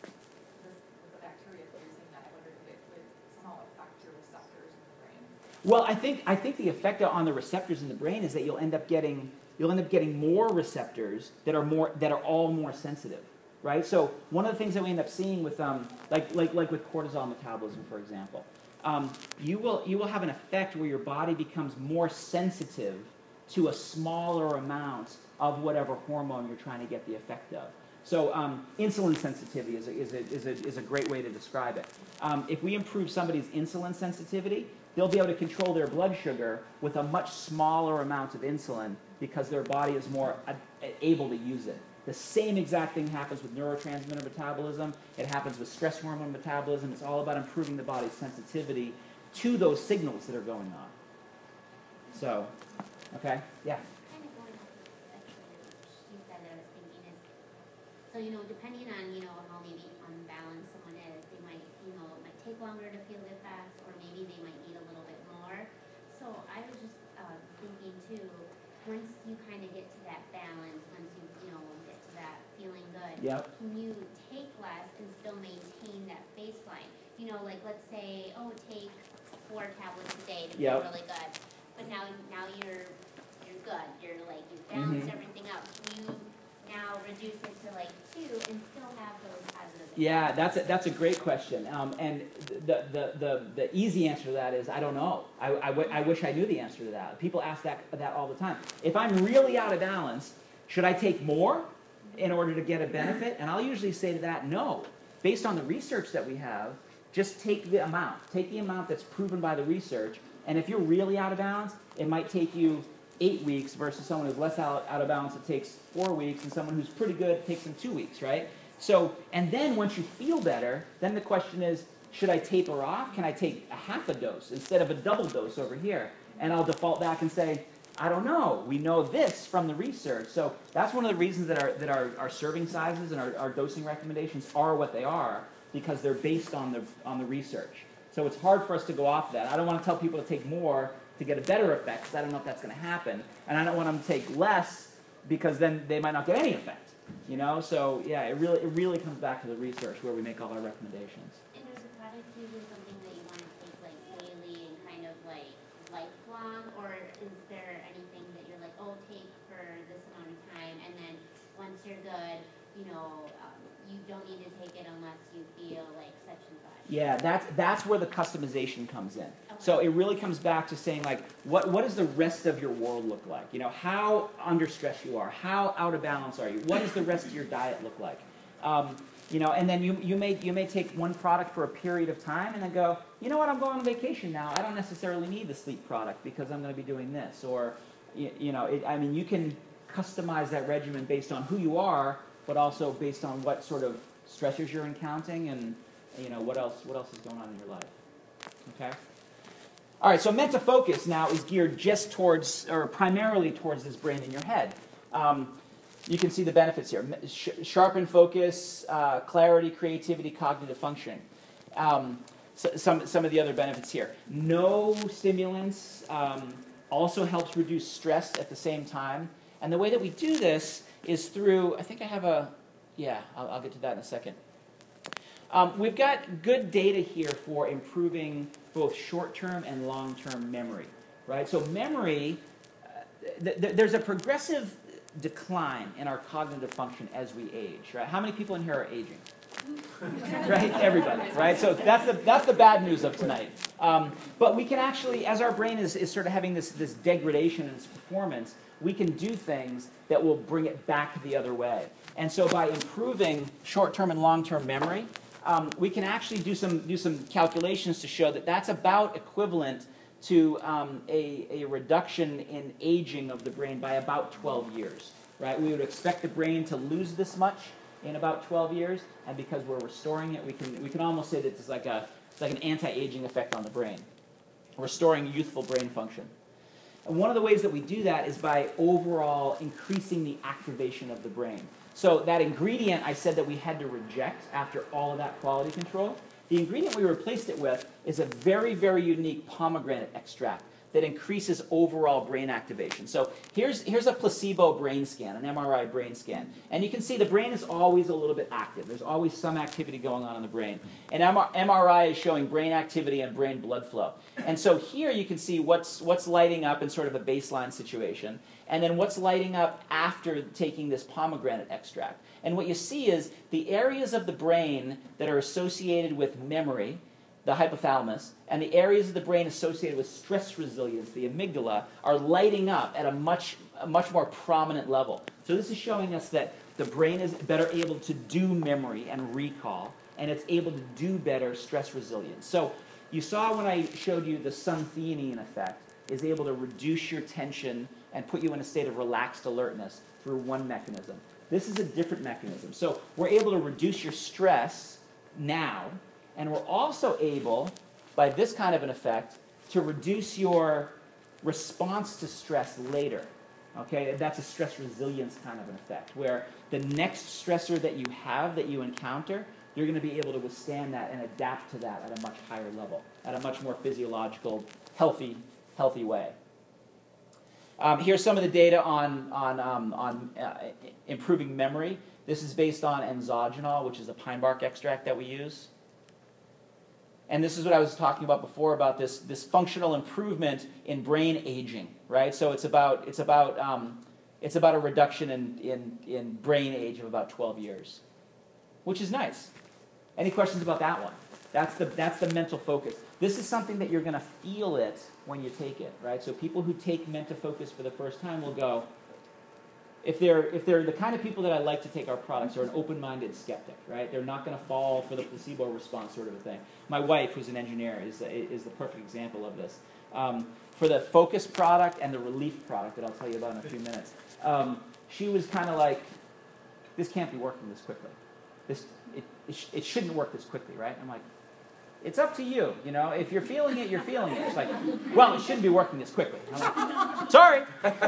this the bacteria producing that. I wondered if it would somehow affect your receptors in the brain. Well, I think I think the effect on the receptors in the brain is that you'll end up getting you'll end up getting more receptors that are more that are all more sensitive, right? So one of the things that we end up seeing with um like like like with cortisol metabolism, for example, um, you will you will have an effect where your body becomes more sensitive to a smaller amount of whatever hormone you're trying to get the effect of. So um, insulin sensitivity is a, is, a, is, a, is a great way to describe it. Um, if we improve somebody's insulin sensitivity, they'll be able to control their blood sugar with a much smaller amount of insulin because their body is more uh, able to use it. The same exact thing happens with neurotransmitter metabolism. It happens with stress hormone metabolism. It's all about improving the body's sensitivity to those signals that are going on. So, okay, yeah. Kind of going off of what you said that I was thinking is, so, you know, depending on, you know, how maybe unbalanced someone is, they might, you know, it might take longer to feel the effects, or maybe they might need a little bit more. So I was just uh, thinking too, once you kind of get to that balance, once you, you know, get to that feeling good, Yep. can you take less and still maintain that baseline? You know, like let's say, oh, take four tablets a day to feel Yep. really good. But now, now you're, you're good. You're like, you've balanced Mhm. everything out. Can you now reduce it to like two and still have those positive effects? Yeah, that's a, that's a great question. Um, and the, the, the, the easy answer to that is I don't know. I, I, w I wish I knew the answer to that. People ask that, that all the time. If I'm really out of balance, should I take more in order to get a benefit? And I'll usually say to that, no. Based on the research that we have, just take the amount. Take the amount that's proven by the research. And if you're really out of balance, it might take you eight weeks versus someone who's less out, out of balance, it takes four weeks, and someone who's pretty good, it takes them two weeks, right? So, and then once you feel better, then the question is, should I taper off? Can I take a half a dose instead of a double dose over here? And I'll default back and say, I don't know. We know this from the research. So that's one of the reasons that our, that our, our serving sizes and our, our dosing recommendations are what they are, because they're based on the, on the research. So it's hard for us to go off that. I don't want to tell people to take more to get a better effect, because I don't know if that's going to happen. And I don't want them to take less, because then they might not get any effect. You know? So yeah, it really, it really comes back to the research where we make all our recommendations. And there's a product usually something that you want to take like daily and kind of like lifelong long, or is there anything that you're like, oh, take for this amount of time, and then once you're good, you know, um, you don't need to take it unless you feel like such and such? Yeah, that's that's where the customization comes in. So it really comes back to saying, like, what what does the rest of your world look like? You know, how under stress you are, how out of balance are you? What does the rest of your diet look like? Um, you know, and then you you may you may take one product for a period of time and then go, you know what, I'm going on vacation now. I don't necessarily need the sleep product because I'm going to be doing this. Or, you, you know, it, I mean, you can customize that regimen based on who you are, but also based on what sort of stressors you're encountering and, you know, what else what else is going on in your life. Okay. All right, so MentaFocus now is geared just towards, or primarily towards this brain in your head. Um, you can see the benefits here. Sh sharpen focus, uh, clarity, creativity, cognitive function. Um, so, some, some of the other benefits here. No stimulants, um, also helps reduce stress at the same time. And the way that we do this is through, I think I have a, yeah, I'll, I'll get to that in a second. Um, we've got good data here for improving both short-term and long-term memory, right? So memory, uh, th th there's a progressive decline in our cognitive function as we age, right? How many people in here are aging? Right? Everybody, right? So that's the, that's the bad news of tonight. Um, but we can actually, as our brain is, is sort of having this, this degradation in its performance, we can do things that will bring it back the other way. And so by improving short-term and long-term memory, Um, we can actually do some do some calculations to show that that's about equivalent to um, a, a reduction in aging of the brain by about twelve years, right? We would expect the brain to lose this much in about twelve years, and because we're restoring it, we can we can almost say that it's like a it's like an anti-aging effect on the brain, restoring youthful brain function. And one of the ways that we do that is by overall increasing the activation of the brain. So that ingredient I said that we had to reject after all of that quality control, the ingredient we replaced it with is a very, very unique pomegranate extract that increases overall brain activation. So here's, here's a placebo brain scan, an M R I brain scan. And you can see the brain is always a little bit active. There's always some activity going on in the brain. And M R I is showing brain activity and brain blood flow. And so here you can see what's, what's lighting up in sort of a baseline situation, and then what's lighting up after taking this pomegranate extract. And what you see is the areas of the brain that are associated with memory, the hypothalamus, and the areas of the brain associated with stress resilience, the amygdala, are lighting up at a much, a much more prominent level. So this is showing us that the brain is better able to do memory and recall, and it's able to do better stress resilience. So you saw when I showed you the suntheanine effect is able to reduce your tension and put you in a state of relaxed alertness through one mechanism. This is a different mechanism. So we're able to reduce your stress now, and we're also able, by this kind of an effect, to reduce your response to stress later. Okay, that's a stress resilience kind of an effect, where the next stressor that you have, that you encounter, you're going to be able to withstand that and adapt to that at a much higher level, at a much more physiological, healthy, healthy way. Um, here's some of the data on, on, um, on uh, improving memory. This is based on enzogenol, which is a pine bark extract that we use. And this is what I was talking about before, about this, this functional improvement in brain aging, right? So it's about, it's about, um, it's about a reduction in, in, in brain age of about twelve years, which is nice. Any questions about that one? That's the, that's the mental focus. This is something that you're going to feel it when you take it, right? So people who take MentaFocus for the first time will go, if they're, if they're the kind of people that I like to take our products, are an open-minded skeptic, right? They're not going to fall for the placebo response sort of a thing. My wife, who's an engineer, is, is the perfect example of this. Um, for the Focus product and the Relief product that I'll tell you about in a few minutes, um, she was kind of like, this can't be working this quickly. This, it, it, sh it shouldn't work this quickly, right? I'm like, it's up to you, you know. If you're feeling it, you're feeling it. It's like, well, it shouldn't be working this quickly. I'm like, sorry.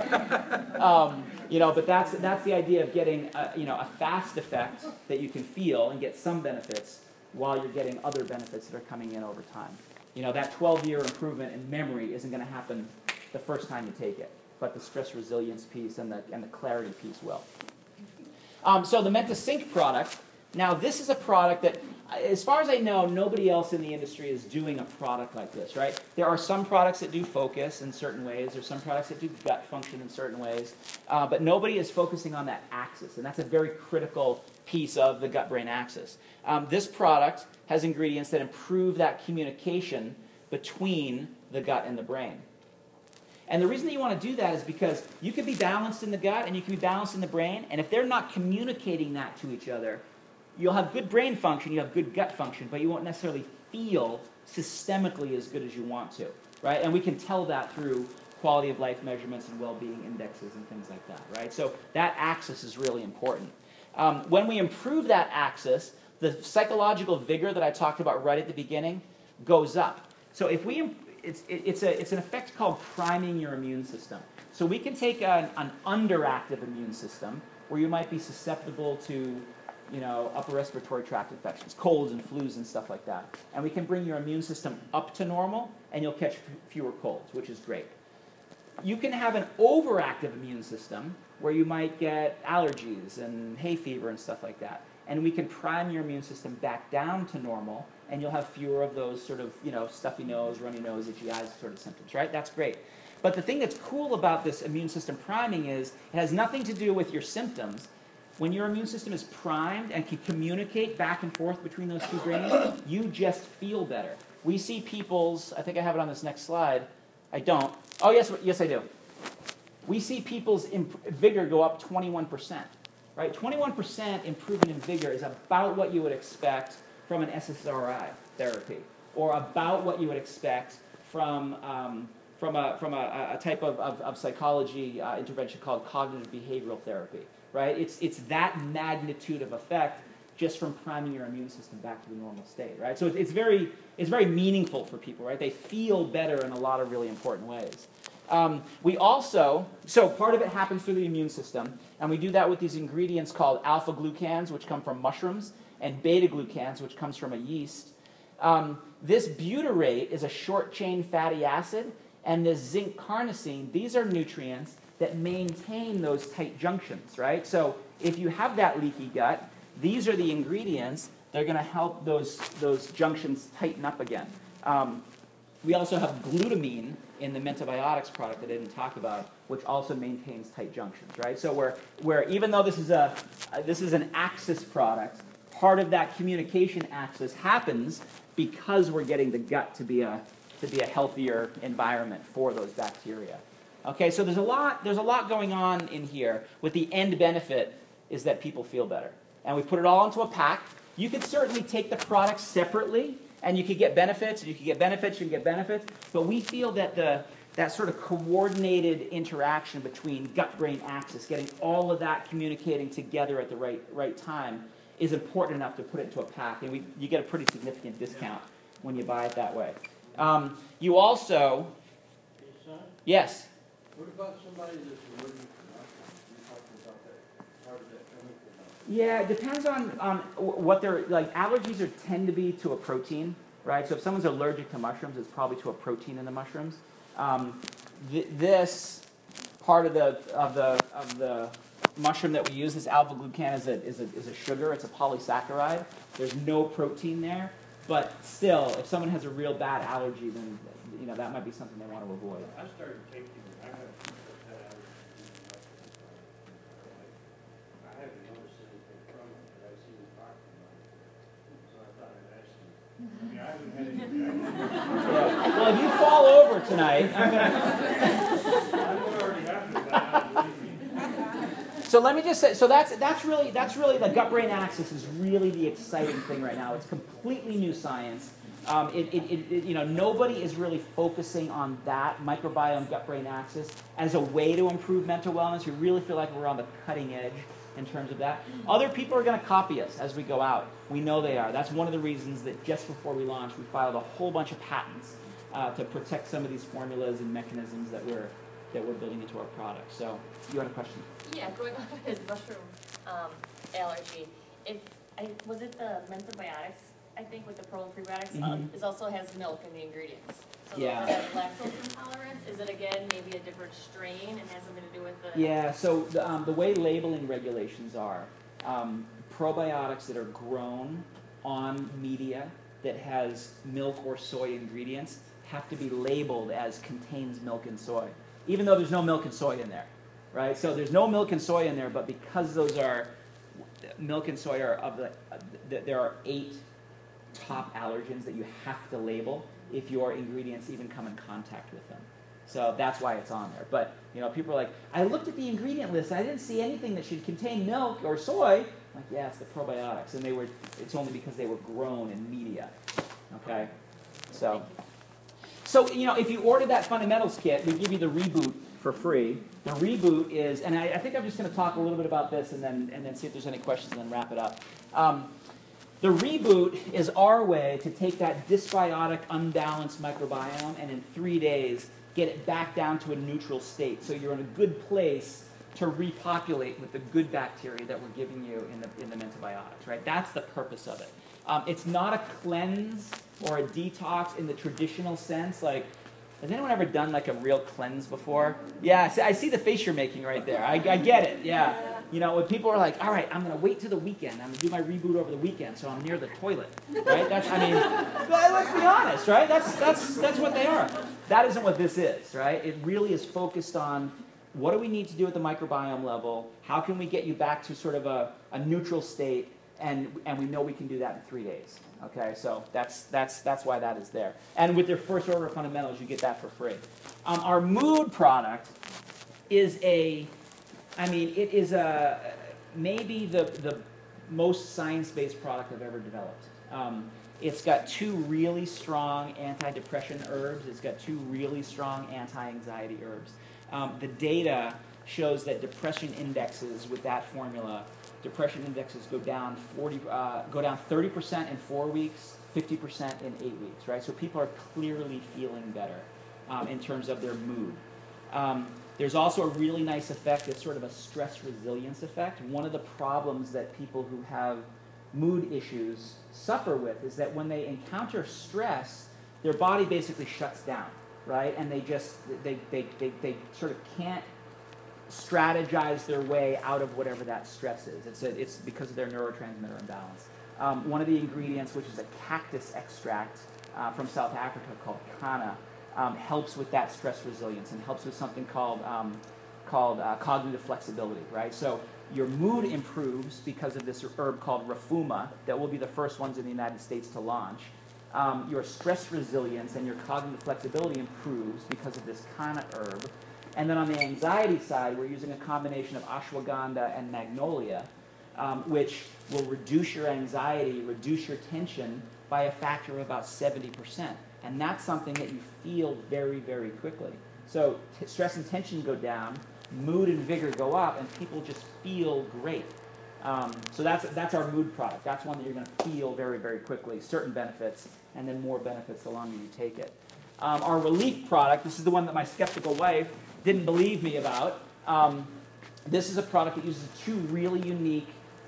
um, you know, but that's that's the idea of getting, a, you know, a fast effect that you can feel and get some benefits while you're getting other benefits that are coming in over time. You know, that twelve-year improvement in memory isn't going to happen the first time you take it, but the stress resilience piece and the and the clarity piece will. Um, so the MentaSync product. Now, this is a product that as far as I know, nobody else in the industry is doing a product like this, right? There are some products that do focus in certain ways. There's some products that do gut function in certain ways. Uh, but nobody is focusing on that axis, and that's a very critical piece of the gut-brain axis. Um, this product has ingredients that improve that communication between the gut and the brain. And the reason that you want to do that is because you can be balanced in the gut and you can be balanced in the brain, and if they're not communicating that to each other, you'll have good brain function, you have good gut function, but you won't necessarily feel systemically as good as you want to, right? And we can tell that through quality of life measurements and well-being indexes and things like that, right? So that axis is really important. Um, when we improve that axis, the psychological vigor that I talked about right at the beginning goes up. So if we, it's, it's, a, it's an effect called priming your immune system. So we can take an, an underactive immune system where you might be susceptible to, you know, upper respiratory tract infections, colds and flus and stuff like that. And we can bring your immune system up to normal and you'll catch fewer colds, which is great. You can have an overactive immune system where you might get allergies and hay fever and stuff like that. And we can prime your immune system back down to normal, and you'll have fewer of those sort of, you know, stuffy nose, runny nose, itchy eyes sort of symptoms, right? That's great. But the thing that's cool about this immune system priming is it has nothing to do with your symptoms. When your immune system is primed and can communicate back and forth between those two brains, you just feel better. We see people's, I think I have it on this next slide. I don't. Oh, yes, yes, I do. We see people's imp- vigor go up twenty-one percent. Right? twenty-one percent improvement in vigor is about what you would expect from an S S R I therapy, or about what you would expect from, um, from, a, from a, a type of, of, of psychology uh, intervention called cognitive behavioral therapy. Right? It's, it's that magnitude of effect just from priming your immune system back to the normal state. Right? So it's, it's, very, it's very meaningful for people. Right? They feel better in a lot of really important ways. Um, we also, so part of it happens through the immune system, and we do that with these ingredients called alpha-glucans, which come from mushrooms, and beta-glucans, which comes from a yeast. Um, this butyrate is a short-chain fatty acid, and this zinc carnosine, these are nutrients that maintain those tight junctions, right? So if you have that leaky gut, these are the ingredients that are going to help those, those junctions tighten up again. Um, we also have glutamine in the Mentobiotics product that I didn't talk about, which also maintains tight junctions, right? So where, where even though this is, a, uh, this is an axis product, part of that communication axis happens because we're getting the gut to be a, to be a healthier environment for those bacteria. Okay, so there's a lot, there's a lot going on in here, with the end benefit is that people feel better. And we put it all into a pack. You could certainly take the products separately, and you could get benefits, and you could get benefits, you can get benefits, but we feel that the that sort of coordinated interaction between gut-brain axis, getting all of that communicating together at the right right time, is important enough to put it into a pack, and we, you get a pretty significant discount when you buy it that way. Um, you also, yes? What about somebody that's allergic to mushrooms? You talked about that. How does that come into that? Yeah, it depends on um, what they're, like, allergies are, tend to be to a protein, right? So if someone's allergic to mushrooms, it's probably to a protein in the mushrooms. Um, th this part of the, of the, of the mushroom that we use, this alpha-glucan, is a, is, a, is a sugar, it's a polysaccharide. There's no protein there, but still, if someone has a real bad allergy, then, you know, that might be something they want to avoid. I started taking it. I haven't had allergies to mushrooms. I haven't noticed anything from it, but I see you talking about it. So I thought I'd ask you. I mean, I haven't had any. Yeah. Well, if you fall over tonight, I'm gonna... I know it already happened, but I don't believe me. So let me just say, so that's that's really that's really the gut-brain axis is really the exciting thing right now. It's completely new science. Um, it, it, it, it, you know, nobody is really focusing on that microbiome gut-brain axis as a way to improve mental wellness. We really feel like we're on the cutting edge in terms of that. Other people are going to copy us as we go out. We know they are. That's one of the reasons that just before we launched, we filed a whole bunch of patents uh, to protect some of these formulas and mechanisms that we're that we're building into our product. So, you had a question? Yeah, going off of his mushroom um, allergy, if I, was it the Mentobiotics, I think, with the pro and prebiotics, Mhm. um, it also has milk in the ingredients. So Yeah. those that have lactose intolerance, is it again maybe a different strain and has something to do with the... Yeah, so the, um, the way labeling regulations are, um, probiotics that are grown on media that has milk or soy ingredients have to be labeled as contains milk and soy, even though there's no milk and soy in there, right? So there's no milk and soy in there, but because those are, milk and soy are of the, uh, there are eight top allergens that you have to label if your ingredients even come in contact with them. So that's why it's on there. But, you know, people are like, I looked at the ingredient list, I didn't see anything that should contain milk or soy. I'm like, yeah, it's the probiotics. And they were, it's only because they were grown in media. Okay? So, so you know, if you order that fundamentals kit, we give you the reboot for free. The reboot is, and I, I think I'm just going to talk a little bit about this and then, and then see if there's any questions and then wrap it up. Um, The reboot is our way to take that dysbiotic, unbalanced microbiome and in three days get it back down to a neutral state. So you're in a good place to repopulate with the good bacteria that we're giving you in the, in the mentobiotics, right? That's the purpose of it. Um, it's not a cleanse or a detox in the traditional sense. Like, has anyone ever done like a real cleanse before? Yeah, I see the face you're making right there. I, I get it, yeah. You know, when people are like, all right, I'm going to wait till the weekend. I'm going to do my reboot over the weekend so I'm near the toilet, right? That's, I mean, let's be honest, right? That's, that's, that's what they are. That isn't what this is, right? It really is focused on what do we need to do at the microbiome level? How can we get you back to sort of a, a neutral state? And, and we know we can do that in three days. Okay, so that's, that's, that's why that is there. And with your first order of fundamentals, you get that for free. Um, our mood product is a, I mean, it is a, maybe the, the most science-based product I've ever developed. Um, it's got two really strong antidepressant herbs. It's got two really strong anti-anxiety herbs. Um, the data shows that depression indexes with that formula, depression indexes go down forty, uh, go down thirty percent in four weeks, fifty percent in eight weeks, right? So people are clearly feeling better um, in terms of their mood. Um, there's also a really nice effect. It's sort of a stress resilience effect. One of the problems that people who have mood issues suffer with is that when they encounter stress, their body basically shuts down, right? And they just, they, they, they, they sort of can't strategize their way out of whatever that stress is. It's, a, it's because of their neurotransmitter imbalance. Um, one of the ingredients, which is a cactus extract uh, from South Africa called Kana, um, helps with that stress resilience and helps with something called, um, called uh, cognitive flexibility, right? So your mood improves because of this herb called Rafuma that will be the first ones in the United States to launch. Um, your stress resilience and your cognitive flexibility improves because of this Kana herb. And then on the anxiety side, we're using a combination of ashwagandha and magnolia, um, which will reduce your anxiety, reduce your tension by a factor of about seventy percent. And that's something that you feel very, very quickly. So t- stress and tension go down, mood and vigor go up, and people just feel great. Um, so that's, that's our mood product. That's one that you're going to feel very, very quickly, certain benefits, and then more benefits the longer you take it. Um, our relief product, this is the one that my skeptical wife didn't believe me about. Um, this is a product that uses two really unique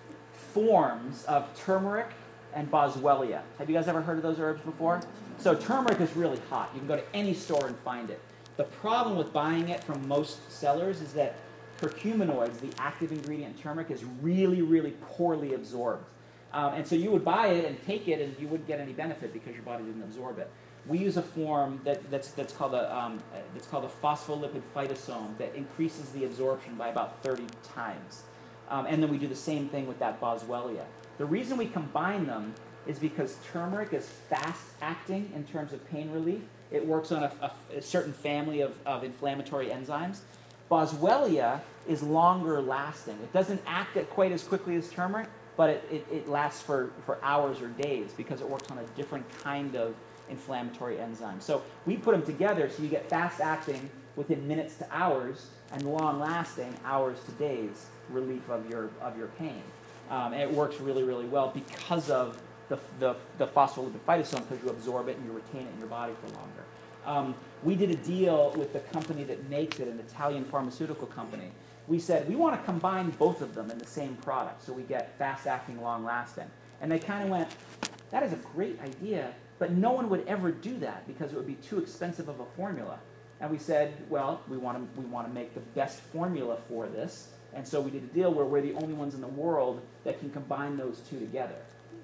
forms of turmeric and boswellia. Have you guys ever heard of those herbs before? So turmeric is really hot. You can go to any store and find it. The problem with buying it from most sellers is that curcuminoids, the active ingredient in turmeric, is really, really poorly absorbed. Um, and so you would buy it and take it and you wouldn't get any benefit because your body didn't absorb it. We use a form that, that's, that's called a um, that's called a phospholipid phytosome that increases the absorption by about thirty times. Um, and then we do the same thing with that boswellia. The reason we combine them is because turmeric is fast-acting in terms of pain relief. It works on a, a, a certain family of, of inflammatory enzymes. Boswellia is longer lasting. It doesn't act at quite as quickly as turmeric, but it, it, it lasts for, for hours or days because it works on a different kind of inflammatory enzyme. So we put them together so you get fast-acting within minutes to hours and long-lasting hours to days relief of your, of your pain. Um, and it works really, really well because of the, the, the phospholipid phytosome, because you absorb it and you retain it in your body for longer. Um, we did a deal with the company that makes it, an Italian pharmaceutical company. We said, we want to combine both of them in the same product so we get fast-acting, long-lasting. And they kind of went, that is a great idea, but no one would ever do that because it would be too expensive of a formula. And we said, well, we want to, we want to make the best formula for this. And so we did a deal where we're the only ones in the world that can combine those two together.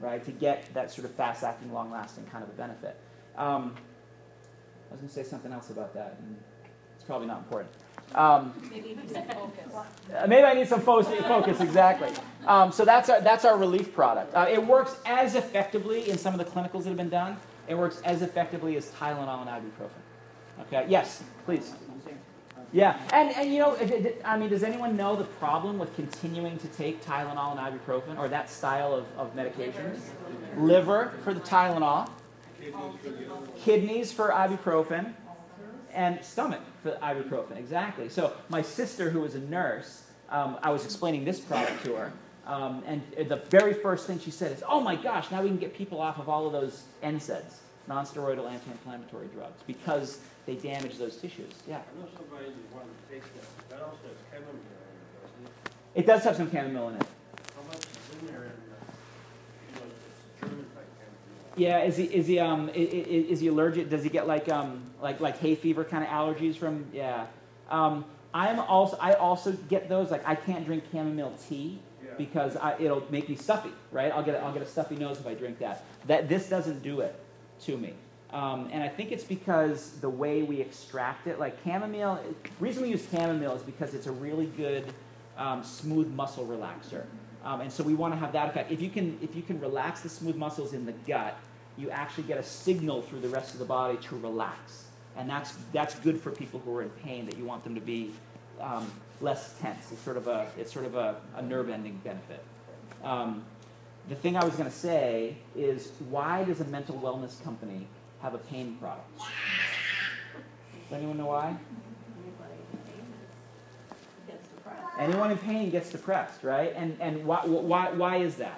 right, to get that sort of fast-acting, long-lasting kind of a benefit. Um, I was going to say something else about that, and it's probably not important. Um, Maybe you need some focus. Uh, Maybe I need some fo- focus, exactly. Um, so that's our, that's our relief product. Uh, it works as effectively in some of the clinicals that have been done. It works as effectively as Tylenol and ibuprofen. Okay, yes, please. Yeah, and, and you know, it, it, I mean, does anyone know the problem with continuing to take Tylenol and ibuprofen, or that style of, of medications? Liver for the Tylenol, kidneys for ibuprofen, and stomach for ibuprofen, exactly. So my sister, who was a nurse, um, I was explaining this product to her, um, and the very first thing she said is, oh my gosh, now we can get people off of all of those N SAIDs, non-steroidal anti-inflammatory drugs, because they damage those tissues. Yeah. I know somebody that wanted to take that, that also has chamomile in it, doesn't it? It does have some chamomile in it. How much is in there, and, uh, you know, it's German type chamomile? Yeah, is he is he um is, is he allergic? Does he get like um like like hay fever kind of allergies from? Yeah. Um, I'm also I also get those. Like I can't drink chamomile tea Yeah. because I, it'll make me stuffy. Right? I'll get a, I'll get a stuffy nose if I drink that. That this doesn't do it to me. Um, and I think it's because the way we extract it, like chamomile. The reason we use chamomile is because it's a really good um, smooth muscle relaxer. Um, and so we want to have that effect. If you can, if you can relax the smooth muscles in the gut, you actually get a signal through the rest of the body to relax, and that's that's good for people who are in pain. That you want them to be um, less tense. It's sort of a it's sort of a, a nerve-ending benefit. Um, the thing I was going to say is, why does a mental wellness company have a pain product? Does anyone know why? Anyone in pain gets depressed, right? And and why why why is that?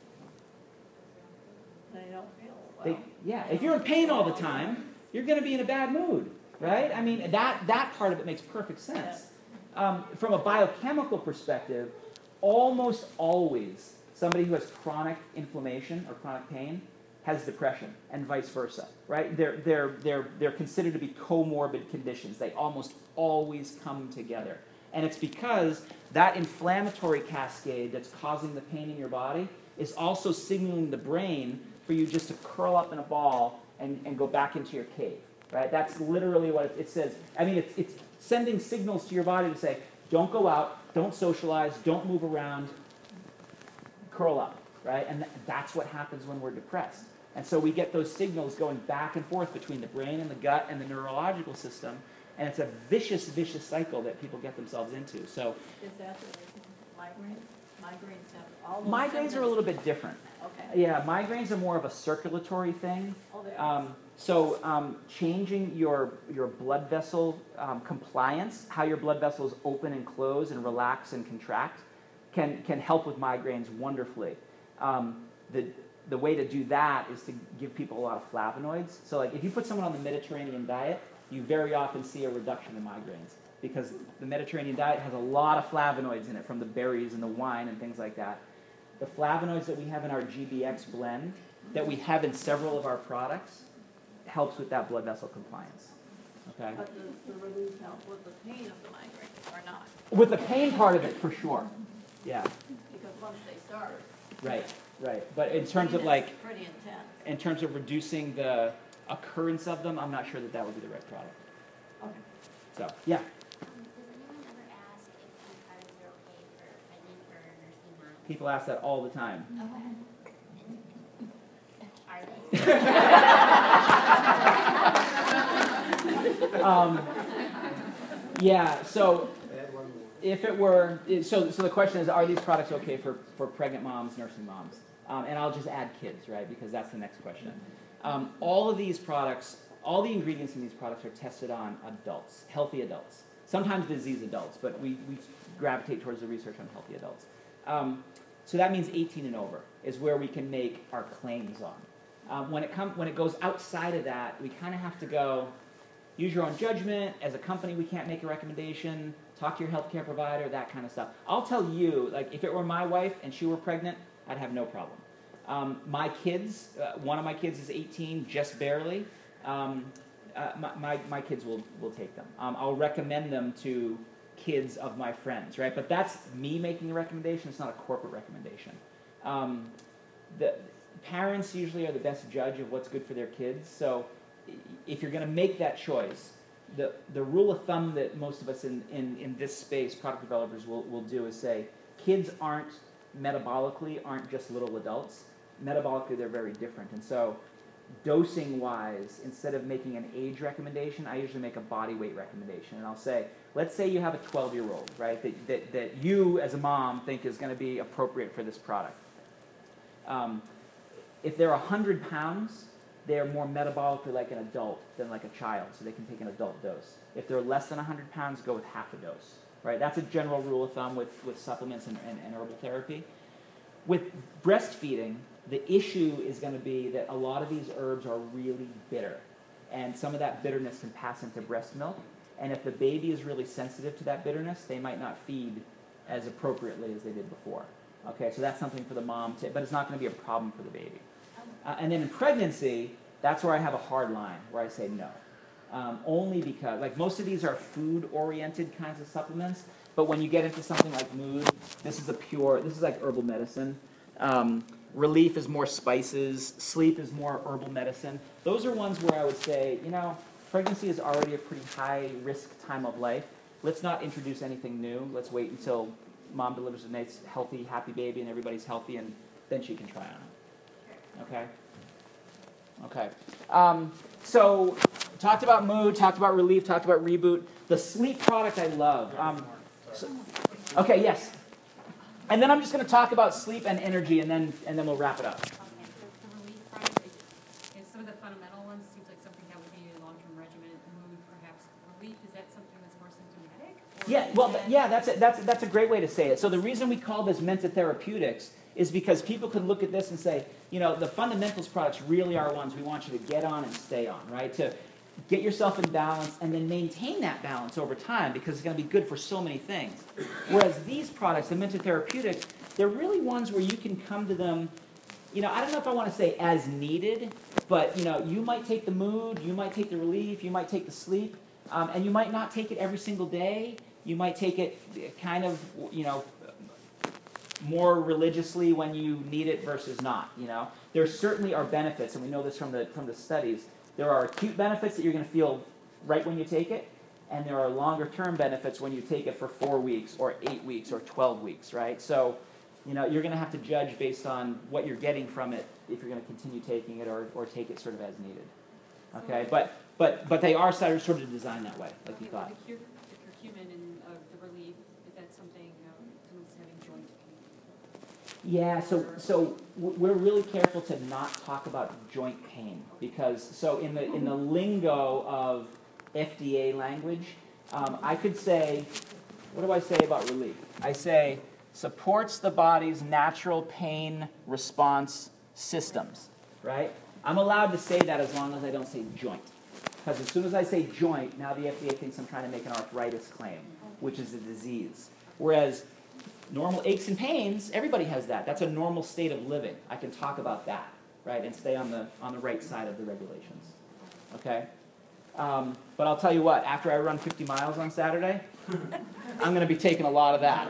They don't feel well. They, yeah, if you're in pain all the time, you're going to be in a bad mood, right? I mean, that that part of it makes perfect sense. Um, from a biochemical perspective, almost always somebody who has chronic inflammation or chronic pain has depression, and vice versa, right? They're they're they're they're considered to be comorbid conditions. They almost always come together. And it's because that inflammatory cascade that's causing the pain in your body is also signaling the brain for you just to curl up in a ball and, and go back into your cave, right? That's literally what it, it says. I mean, it's, it's sending signals to your body to say, don't go out, don't socialize, don't move around, curl up, right? And th- that's what happens when we're depressed. And so we get those signals going back and forth between the brain and the gut and the neurological system. And it's a vicious, vicious cycle that people get themselves into. So Is that the reason migraines? Migraines have all those migraines symptoms. are a little bit different. Okay. Yeah, migraines are more of a circulatory thing. Oh, there it Um, so um, changing your your blood vessel um, compliance, how your blood vessels open and close and relax and contract, can can help with migraines wonderfully. Um, the the way to do that is to give people a lot of flavonoids. So like if you put someone on the Mediterranean diet, you very often see a reduction in migraines because the Mediterranean diet has a lot of flavonoids in it from the berries and the wine and things like that. The flavonoids that we have in our G B X blend, that we have in several of our products, helps with that blood vessel compliance. Okay? But the, the relief help with the pain of the migraine or not? With the pain part of it, for sure. Yeah, Because once they start, right, right. But in terms pain of is like, pretty intense. in terms of reducing the occurrence of them, I'm not sure that that would be the right product. Okay. So, yeah. Um, Does anyone ever ask if these products are okay for pregnant or nursing moms? People ask that all the time. Are they? Um, yeah, so if it were, so so the question is, are these products okay for, for pregnant moms, nursing moms? Um, and I'll just add kids, right, because that's the next question. Um, all of these products, all the ingredients in these products are tested on adults, healthy adults. Sometimes diseased adults, but we, we gravitate towards the research on healthy adults. Um, so that means eighteen and over is where we can make our claims on. Um, when it come, when it goes outside of that, we kind of have to go, use your own judgment. As a company, we can't make a recommendation. Talk to your healthcare provider, that kind of stuff. I'll tell you, like, if it were my wife and she were pregnant, I'd have no problem. Um, my kids, uh, one of my kids is eighteen, just barely. Um, uh, my, my, my kids will, will take them. Um, I'll recommend them to kids of my friends, right? But that's me making a recommendation. It's not a corporate recommendation. Um, the, parents usually are the best judge of what's good for their kids. So if you're going to make that choice, the, the rule of thumb that most of us in, in, in this space, product developers, will, will do is say, kids aren't, metabolically, aren't just little adults. Metabolically, they're very different. And so dosing-wise, instead of making an age recommendation, I usually make a body weight recommendation. And I'll say, let's say you have a twelve-year-old, right, that, that, that you as a mom think is going to be appropriate for this product. Um, if they're one hundred pounds, they're more metabolically like an adult than like a child, so they can take an adult dose. If they're less than one hundred pounds, go with half a dose, right? That's a general rule of thumb with, with supplements and, and, and herbal therapy. With breastfeeding, the issue is going to be that a lot of these herbs are really bitter, and some of that bitterness can pass into breast milk, and if the baby is really sensitive to that bitterness, they might not feed as appropriately as they did before. Okay, so that's something for the mom to, but it's not going to be a problem for the baby. Uh, and then in pregnancy, that's where I have a hard line, where I say no. Um, only because, like, most of these are food-oriented kinds of supplements, but when you get into something like mood, this is a pure, this is like herbal medicine. Um, relief is more spices. Sleep is more herbal medicine. Those are ones where I would say, you know, pregnancy is already a pretty high-risk time of life. Let's not introduce anything new. Let's wait until mom delivers a nice, healthy, happy baby and everybody's healthy, and then she can try on it. Okay? Okay. Um, so, talked about mood, talked about relief, talked about reboot. The sleep product I love. Um, so, okay, yes. And then I'm just going to talk about sleep and energy, and then and then we'll wrap it up. Okay, the, the relief product, is, is some of the fundamental ones seems like something that would be a long-term regimen, mood, perhaps relief. Is that something that's more symptomatic? Or Yeah, well, th- yeah, that's a, that's that's a great way to say it. So the reason we call this Menta Therapeutics is because people could look at this and say, you know, the fundamentals products really are ones we want you to get on and stay on, right? To get yourself in balance and then maintain that balance over time, because it's going to be good for so many things. Whereas these products, the Menta Therapeutics, they're really ones where you can come to them, you know, I don't know if I want to say as needed, but, you know, you might take the mood, you might take the relief, you might take the sleep, um, and you might not take it every single day. You might take it kind of, you know, more religiously when you need it versus not, you know. There certainly are benefits, and we know this from the from the studies. There are acute benefits that you're going to feel right when you take it, and there are longer-term benefits when you take it for four weeks or eight weeks or twelve weeks, right? So, you know, you're going to have to judge based on what you're getting from it if you're going to continue taking it or, or take it sort of as needed. Okay, but but but they are sort of sort of designed that way, like you Okay, thought. the cure, the curcumin and uh, the relief, is that something, um, someone's having joint pain? Yeah, so so w- we're really careful to not talk about joint pain, because so in the in the lingo of F D A language, um, I could say, what do I say about relief? I say supports the body's natural pain response systems, right? I'm allowed to say that as long as I don't say joint, because as soon as I say joint, now the F D A thinks I'm trying to make an arthritis claim, which is a disease. Whereas normal aches and pains, everybody has that. That's a normal state of living. I can talk about that, right, and stay on the on the right side of the regulations. Okay? Um, but I'll tell you what, after I run fifty miles on Saturday, I'm going to be taking a lot of that.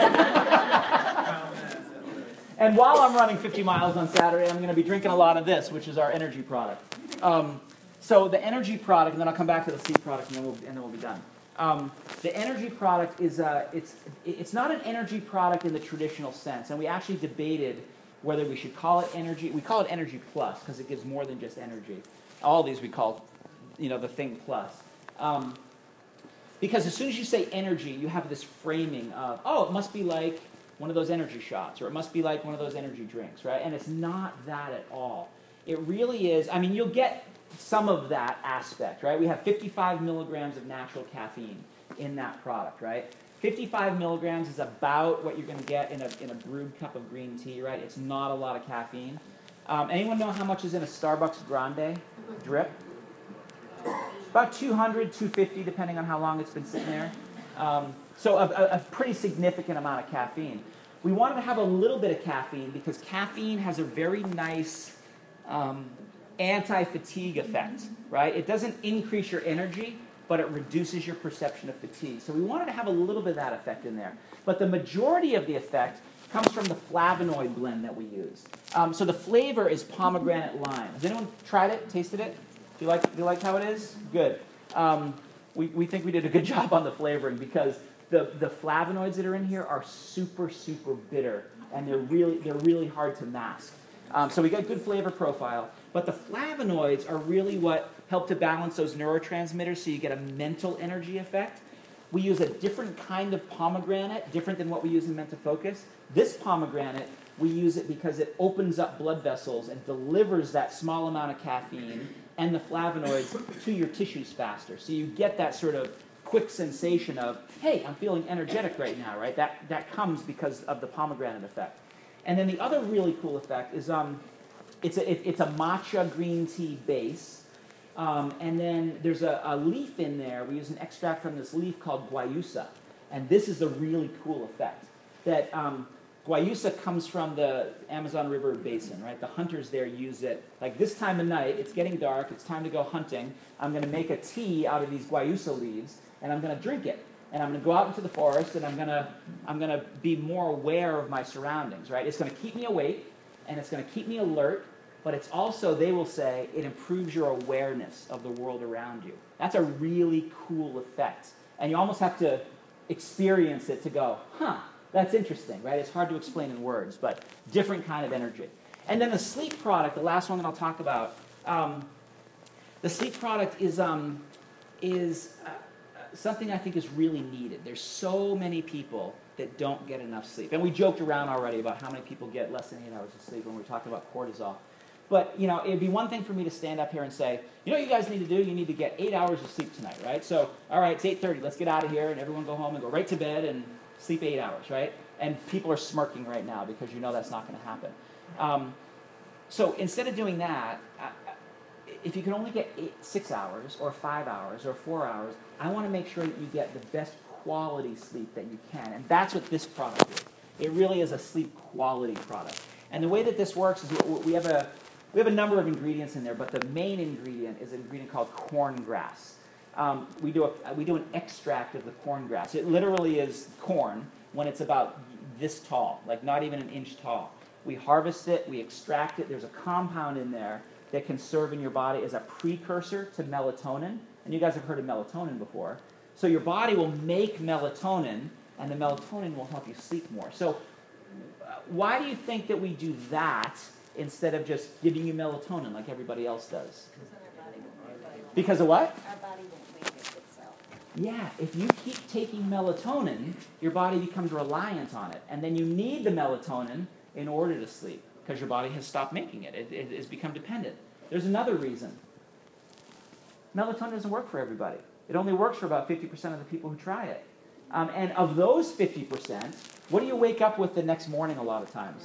And while I'm running fifty miles on Saturday, I'm going to be drinking a lot of this, which is our energy product. Um, so the energy product, and then I'll come back to the sleep product, and then we'll, and then we'll be done. Um, the energy product is uh, it's it's not an energy product in the traditional sense, and we actually debated whether we should call it energy. We call it Energy Plus because it gives more than just energy. All these we call, you know, the thing plus. Um, because as soon as you say energy, you have this framing of, oh, it must be like one of those energy shots, or it must be like one of those energy drinks, right? And it's not that at all. It really is. I mean, you'll get some of that aspect, right? We have fifty-five milligrams of natural caffeine in that product, right? fifty-five milligrams is about what you're going to get in a, in a brewed cup of green tea, right? It's not a lot of caffeine. Um, anyone know how much is in a Starbucks Grande drip? About two hundred, two fifty, depending on how long it's been sitting there. Um, so a, a, a pretty significant amount of caffeine. We wanted to have a little bit of caffeine because caffeine has a very nice um, anti-fatigue effect, right? It doesn't increase your energy, but it reduces your perception of fatigue. So we wanted to have a little bit of that effect in there. But the majority of the effect comes from the flavonoid blend that we use. Um, so the flavor is pomegranate lime. Has anyone tried it, tasted it? Do you like, do you like how it is? Good. Um, we, we think we did a good job on the flavoring because the, the flavonoids that are in here are super, super bitter, and they're really, they're really hard to mask. Um, so we got good flavor profile, but the flavonoids are really what help to balance those neurotransmitters so you get a mental energy effect. We use a different kind of pomegranate, different than what we use in Mentafocus. This pomegranate, we use it because it opens up blood vessels and delivers that small amount of caffeine and the flavonoids to your tissues faster. So you get that sort of quick sensation of, hey, I'm feeling energetic right now, right? That, that comes because of the pomegranate effect. And then the other really cool effect is um, it's, a, it, it's a matcha green tea base. Um, and then there's a, a leaf in there. We use an extract from this leaf called guayusa. And this is a really cool effect. That um, guayusa comes from the Amazon River Basin, right? The hunters there use it. Like this time of night, it's getting dark, it's time to go hunting. I'm going to make a tea out of these guayusa leaves, and I'm going to drink it. And I'm going to go out into the forest, and I'm going to I'm going to be more aware of my surroundings, right? It's going to keep me awake, and it's going to keep me alert. But it's also, they will say, it improves your awareness of the world around you. That's a really cool effect. And you almost have to experience it to go, huh, that's interesting, right? It's hard to explain in words, but different kind of energy. And then the sleep product, the last one that I'll talk about, um, the sleep product is, um, is uh, something I think is really needed. There's so many people that don't get enough sleep. And we joked around already about how many people get less than eight hours of sleep when we were talking about cortisol. But, you know, it'd be one thing for me to stand up here and say, you know what you guys need to do? You need to get eight hours of sleep tonight, right? So, all right, it's eight thirty. Let's get out of here, and everyone go home and go right to bed and sleep eight hours, right? And people are smirking right now because you know that's not going to happen. Um, so instead of doing that, I, if you can only get eight, six hours or five hours or four hours, I want to make sure that you get the best quality sleep that you can. And that's what this product is. It really is a sleep quality product. And the way that this works is we have a We have a number of ingredients in there, but the main ingredient is an ingredient called corn grass. Um, we, do a, we do an extract of the corn grass. It literally is corn when it's about this tall, like not even an inch tall. We harvest it, we extract it. There's a compound in there that can serve in your body as a precursor to melatonin. And you guys have heard of melatonin before. So your body will make melatonin, and the melatonin will help you sleep more. So uh, why do you think that we do that instead of just giving you melatonin like everybody else does? Because of what? Our body won't make it itself. Yeah, if you keep taking melatonin, your body becomes reliant on it. And then you need the melatonin in order to sleep because your body has stopped making it. It, it has become dependent. There's another reason. Melatonin doesn't work for everybody. It only works for about fifty percent of the people who try it. Um, and of those fifty percent, what do you wake up with the next morning a lot of times?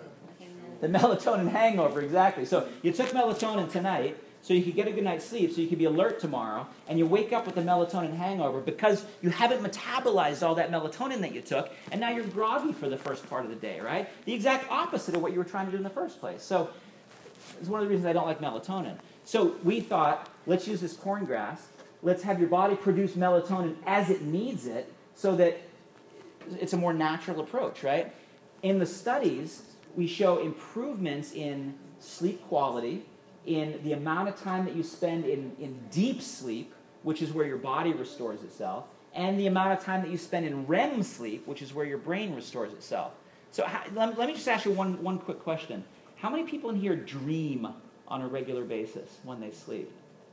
The melatonin hangover, exactly. So you took melatonin tonight so you could get a good night's sleep, so you could be alert tomorrow, and you wake up with a melatonin hangover because you haven't metabolized all that melatonin that you took, and now you're groggy for the first part of the day, right? The exact opposite of what you were trying to do in the first place. So it's one of the reasons I don't like melatonin. So we thought, let's use this corn grass. Let's have your body produce melatonin as it needs it so that it's a more natural approach, right? In the studies, we show improvements in sleep quality, in the amount of time that you spend in, in deep sleep, which is where your body restores itself, and the amount of time that you spend in R E M sleep, which is where your brain restores itself. So how, let, let me just ask you one, one quick question. How many people in here dream on a regular basis when they sleep?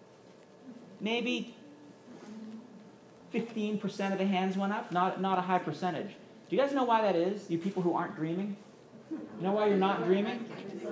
Maybe fifteen percent of the hands went up, not, not a high percentage. Do you guys know why that is, you people who aren't dreaming? You know why you're not dreaming?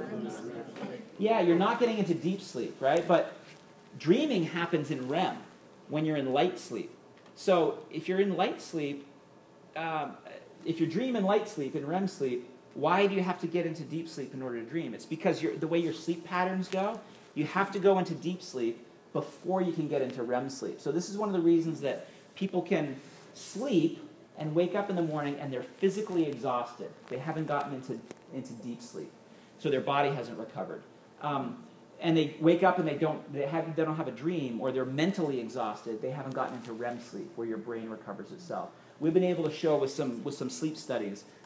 Yeah, you're not getting into deep sleep, right? But dreaming happens in R E M, when you're in light sleep. So if you're in light sleep, um, if you're dreaming light sleep and R E M sleep, why do you have to get into deep sleep in order to dream? It's because you're, the way your sleep patterns go, you have to go into deep sleep before you can get into R E M sleep. So this is one of the reasons that people can sleep and wake up in the morning and they're physically exhausted. They haven't gotten into, into deep sleep. So their body hasn't recovered. Um, and they wake up and they don't, they, have, they don't have a dream, or they're mentally exhausted. They haven't gotten into R E M sleep where your brain recovers itself. We've been able to show with some, with some sleep studies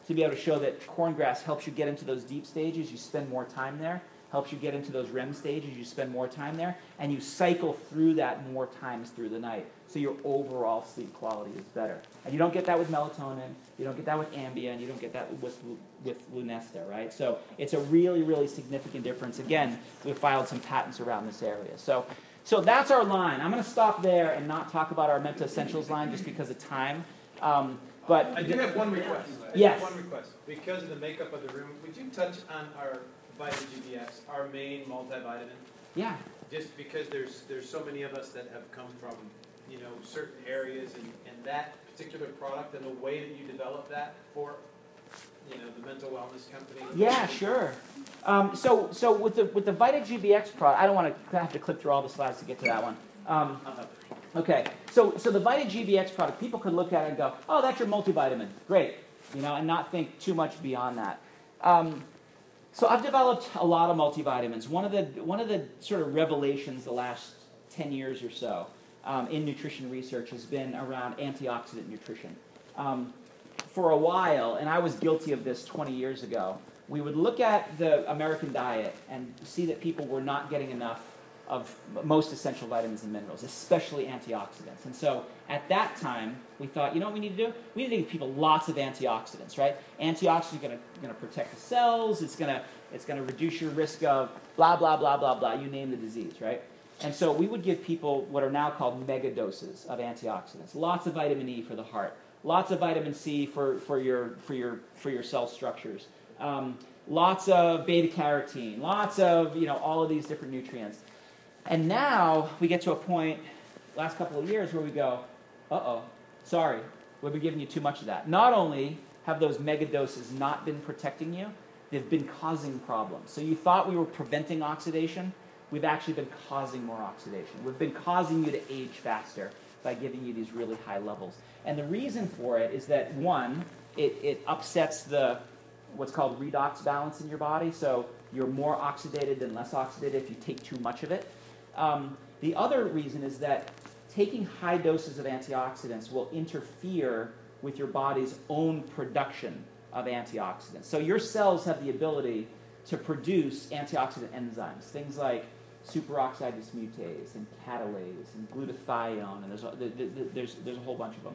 to be able to show that corn grass helps you get into those deep stages, you spend more time there, helps you get into those R E M stages, you spend more time there, and you cycle through that more times through the night. So your overall sleep quality is better. And you don't get that with melatonin, you don't get that with Ambien, you don't get that with, with Lunesta, right? So it's a really, really significant difference. Again, we've filed some patents around this area. So, so that's our line. I'm going to stop there and not talk about our Menta Essentials line just because of time. Um, but I do have one request. I do Yes. have one request. Because of the makeup of the room, would you touch on our Vita G B X, our main multivitamin? Yeah. Just because there's there's so many of us that have come from, you know, certain areas, and, and that particular product and the way that you develop that for, you know, the mental wellness company. Yeah, sure. Um, so, so with the with the Vita G B X product, I don't want to have to click through all the slides to get to that one. Um, okay, so so the Vita G B X product, people could look at it and go, "Oh, that's your multivitamin, great," you know, and not think too much beyond that. Um, so I've developed a lot of multivitamins. One of the one of the sort of revelations the last ten years or so um, in nutrition research has been around antioxidant nutrition. Um, For a while, and I was guilty of this twenty years ago, we would look at the American diet and see that people were not getting enough of most essential vitamins and minerals, especially antioxidants. And so at that time, we thought, you know what we need to do? We need to give people lots of antioxidants, right? Antioxidants are going to protect the cells. It's going to it's going to reduce your risk of blah, blah, blah, blah, blah. You name the disease, right? And so we would give people what are now called mega doses of antioxidants. Lots of vitamin E for the heart. Lots of vitamin C for, for, your, for, your, for your cell structures. Um, lots of beta-carotene. Lots of, you know, all of these different nutrients. And now we get to a point, last couple of years, where we go, uh-oh, sorry, we've been giving you too much of that. Not only have those mega doses not been protecting you, they've been causing problems. So you thought we were preventing oxidation. We've actually been causing more oxidation. We've been causing you to age faster by giving you these really high levels. And the reason for it is that, one, it, it upsets the what's called redox balance in your body, so you're more oxidated than less oxidated if you take too much of it. Um, the other reason is that taking high doses of antioxidants will interfere with your body's own production of antioxidants. So your cells have the ability to produce antioxidant enzymes, things like superoxide dismutase and catalase and glutathione, and there's a, there's, there's a whole bunch of them.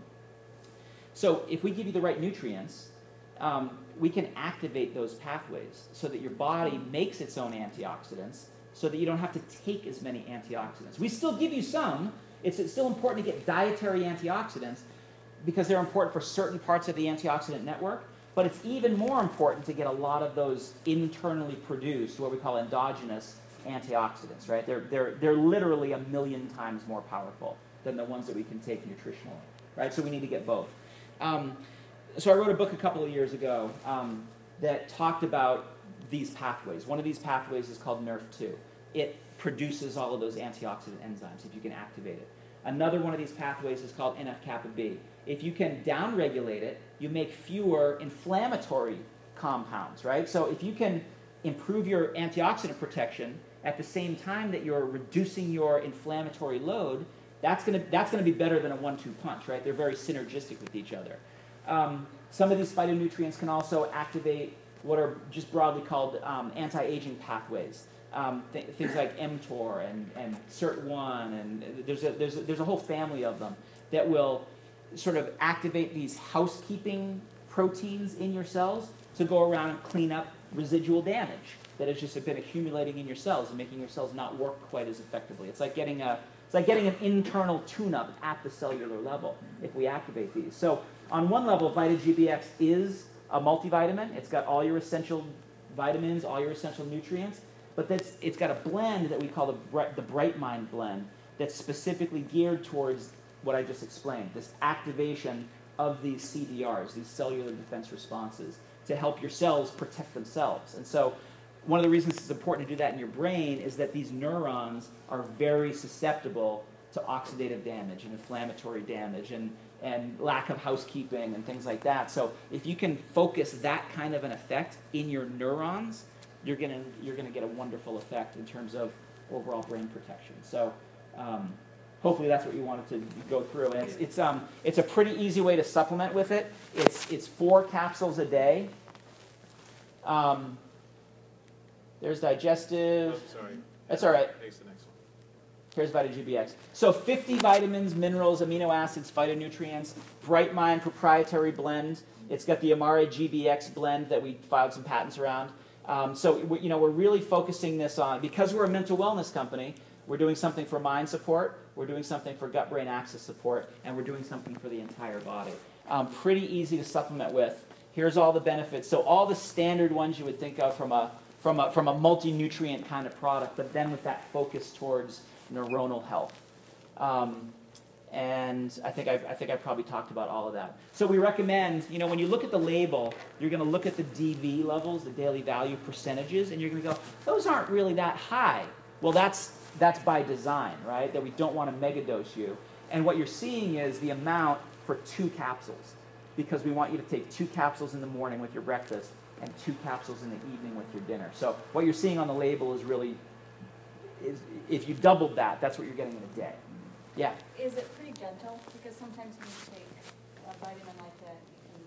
So if we give you the right nutrients, um, we can activate those pathways so that your body makes its own antioxidants so that you don't have to take as many antioxidants. We still give you some. It's, it's still important to get dietary antioxidants because they're important for certain parts of the antioxidant network, but it's even more important to get a lot of those internally produced, what we call endogenous antioxidants, right? They're, they're, they're literally a million times more powerful than the ones that we can take nutritionally, right? So we need to get both. Um, so I wrote a book a couple of years ago um, that talked about these pathways. One of these pathways is called N E R F two. It produces all of those antioxidant enzymes if you can activate it. Another one of these pathways is called N F kappa B. If you can downregulate it, you make fewer inflammatory compounds, right? So if you can improve your antioxidant protection at the same time that you're reducing your inflammatory load, that's going to that's going to be better than a one two punch, right? They're very synergistic with each other. Um, some of these phytonutrients can also activate what are just broadly called um, anti-aging pathways. Um, th things like mTOR and, and S I R T one, and there's a, there's, a, there's a whole family of them that will sort of activate these housekeeping proteins in your cells to go around and clean up residual damage that has just been accumulating in your cells and making your cells not work quite as effectively. It's like getting a It's like getting an internal tune-up at the cellular level if we activate these. So on one level, Vita G B X is a multivitamin. It's got all your essential vitamins, all your essential nutrients, but that's, it's got a blend that we call the, Bright, the Bright Mind blend that's specifically geared towards what I just explained, this activation of these C D Rs, these cellular defense responses, to help your cells protect themselves. And so one of the reasons it's important to do that in your brain is that these neurons are very susceptible to oxidative damage and inflammatory damage and, and lack of housekeeping and things like that. So if you can focus that kind of an effect in your neurons, you're gonna, you're gonna get a wonderful effect in terms of overall brain protection. So um, hopefully that's what you wanted to go through. And it's, it's, um, it's a pretty easy way to supplement with it. It's, it's four capsules a day. Um, there's digestive. Oh, sorry. That's all right. Next, the next one. Here's VitaGBX. So fifty vitamins, minerals, amino acids, phytonutrients, Bright Mind proprietary blend. It's got the Amare G B X blend that we filed some patents around. Um, so we, you know, we're really focusing this on, because we're a mental wellness company, we're doing something for mind support, we're doing something for gut-brain axis support, and we're doing something for the entire body. Um, pretty easy to supplement with. Here's all the benefits. So all the standard ones you would think of from a, from a, from a multi-nutrient kind of product, but then with that focus towards neuronal health. Um, and I think I've, I think I probably talked about all of that. So we recommend, you know, when you look at the label, you're going to look at the D V levels, the daily value percentages, and you're going to go, those aren't really that high. Well, that's, that's by design, right? That we don't want to megadose you. And what you're seeing is the amount for two capsules, because we want you to take two capsules in the morning with your breakfast and two capsules in the evening with your dinner. So what you're seeing on the label is really, is if you doubled that, that's what you're getting in a day. Yeah? Is it pretty gentle? Because sometimes when you take a vitamin like that,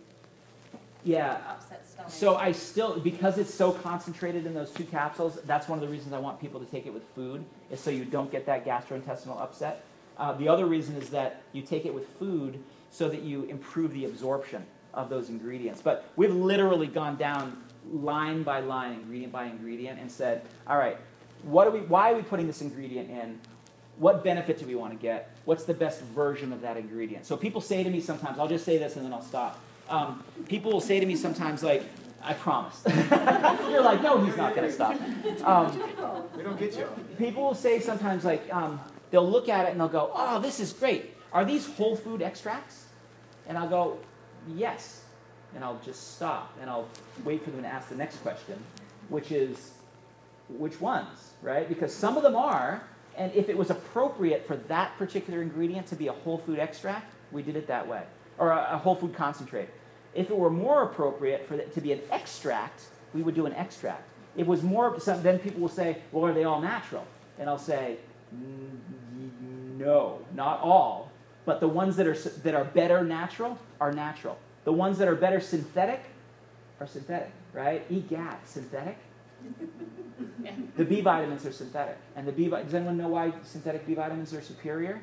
you Yeah. can upset stomach. So I still, because it's so concentrated in those two capsules, that's one of the reasons I want people to take it with food, is so you don't get that gastrointestinal upset. Uh, the other reason is that you take it with food so that you improve the absorption of those ingredients. But we've literally gone down line by line, ingredient by ingredient, and said, all right, what are we, why are we putting this ingredient in? What benefit do we want to get? What's the best version of that ingredient? So people say to me sometimes, I'll just say this and then I'll stop. Um, people will say to me sometimes, like, I promise. You're like, no, he's not going to stop. Um, We don't get you. people will say sometimes, like, um, they'll look at it and they'll go, oh, this is great. Are these whole food extracts? And I'll go, yes. And I'll just stop and I'll wait for them to ask the next question, which is, which ones, right? Because some of them are, and if it was appropriate for that particular ingredient to be a whole food extract, we did it that way, or a, a whole food concentrate. If it were more appropriate for it to be an extract, we would do an extract. If it was more, some, then people will say, well, are they all natural? And I'll say, no, not all. But the ones that are, that are better natural are natural. The ones that are better synthetic are synthetic, right? EGAD, synthetic. The B vitamins are synthetic. And the B, does anyone know why synthetic B vitamins are superior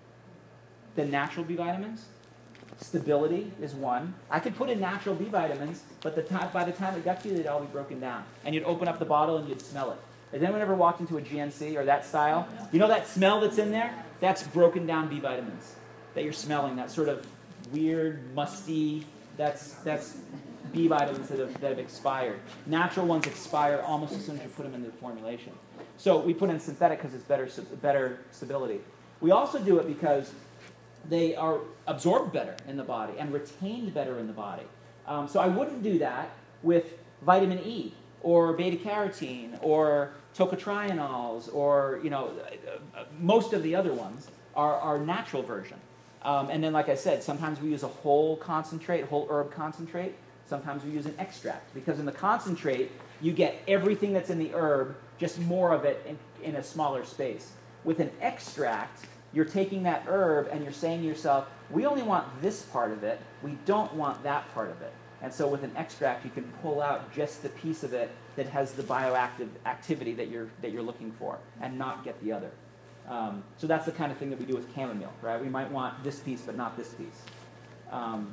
than natural B vitamins? Stability is one. I could put in natural B vitamins, but the time, by the time it got to you, they'd all be broken down. And you'd open up the bottle and you'd smell it. Has anyone ever walked into a G N C or that style? You know that smell that's in there? That's broken down B vitamins that you're smelling, that sort of weird, musty, that's, that's B vitamins that have, that have expired. Natural ones expire almost as soon as you put them into the formulation. So we put in synthetic because it's better, better stability. We also do it because they are absorbed better in the body and retained better in the body. Um, so I wouldn't do that with vitamin E or beta-carotene or tocotrienols or, you know, most of the other ones are our natural version. Um, and then, like I said, sometimes we use a whole concentrate, whole herb concentrate. Sometimes we use an extract. Because in the concentrate, you get everything that's in the herb, just more of it in, in a smaller space. With an extract, you're taking that herb and you're saying to yourself, we only want this part of it. We don't want that part of it. And so with an extract, you can pull out just the piece of it that has the bioactive activity that you're, that you're looking for and not get the other. Um, so that's the kind of thing that we do with chamomile, right? We might want this piece, but not this piece. Um,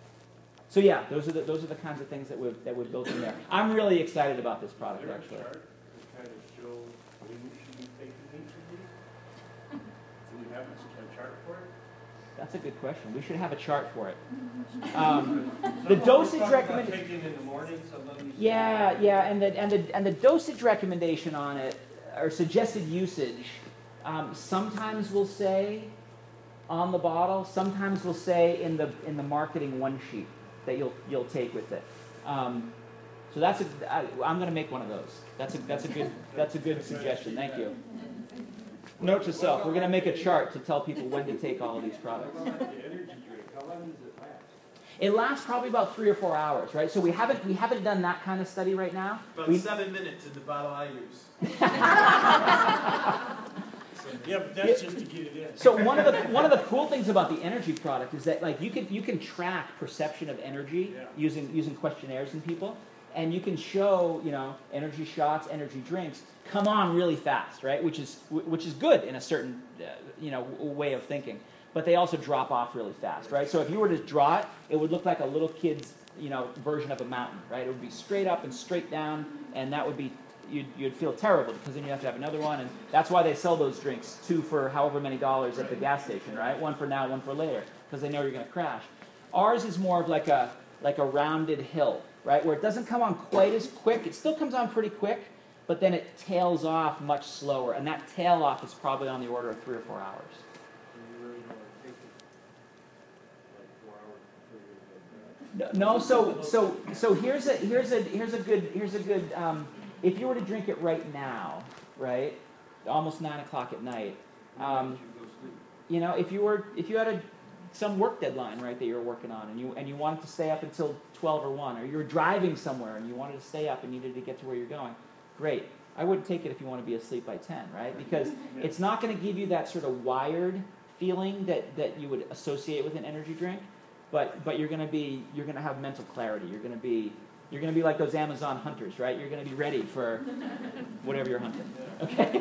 so yeah, those are the those are the kinds of things that we've that we've built in there. I'm really excited about this product, Is there a actually. chart to kind of show when you should be taking each of these? Do we have a chart for it? That's a good question. We should have a chart for it. Um, the dosage recommendation. Taking in the morning, somebody. Yeah, yeah, and the and the and the dosage recommendation on it, or suggested usage. Um, sometimes we'll say on the bottle. Sometimes we'll say in the in the marketing one sheet that you'll you'll take with it. Um, so that's a. I, I'm going to make one of those. That's a that's a good that's a good suggestion. Thank you. Note to self: we're going to make a chart to tell people when to take all of these products. How long does the energy drink, how long does it last? It lasts probably about three or four hours, right? So we haven't we haven't done that kind of study right now. About We- seven minutes in the bottle I use. Yeah, but that's just to get it in. So one of the one of the cool things about the energy product is that like you can you can track perception of energy Yeah. using using questionnaires in people, and you can show you know energy shots, energy drinks come on really fast, right? Which is which is good in a certain uh, you know way of thinking, but they also drop off really fast, right? So if you were to draw it, it would look like a little kid's you know version of a mountain, right? It would be straight up and straight down, and that would be You'd, you'd feel terrible because then you have to have another one, and that's why they sell those drinks, two for however many dollars at the gas station, right? One for now, one for later, because they know you're going to crash. Ours is more of like a like a rounded hill, right, where it doesn't come on quite as quick. It still comes on pretty quick, but then it tails off much slower, and that tail off is probably on the order of three or four hours. You really don't take it like four hours before you get back. No, so so so here's a here's a here's a good here's a good. Um, if you were to drink it right now, right, almost nine o'clock at night, um, you know, if you were if you had a some work deadline, right, that you were working on, and you and you wanted to stay up until twelve or one, or you were driving somewhere and you wanted to stay up and needed to get to where you're going, great. I wouldn't take it if you want to be asleep by ten, right? Because it's not going to give you that sort of wired feeling that, that you would associate with an energy drink, but but you're going to be you're going to have mental clarity. You're going to be you're going to be like those Amazon hunters, right? You're going to be ready for whatever you're hunting. Okay.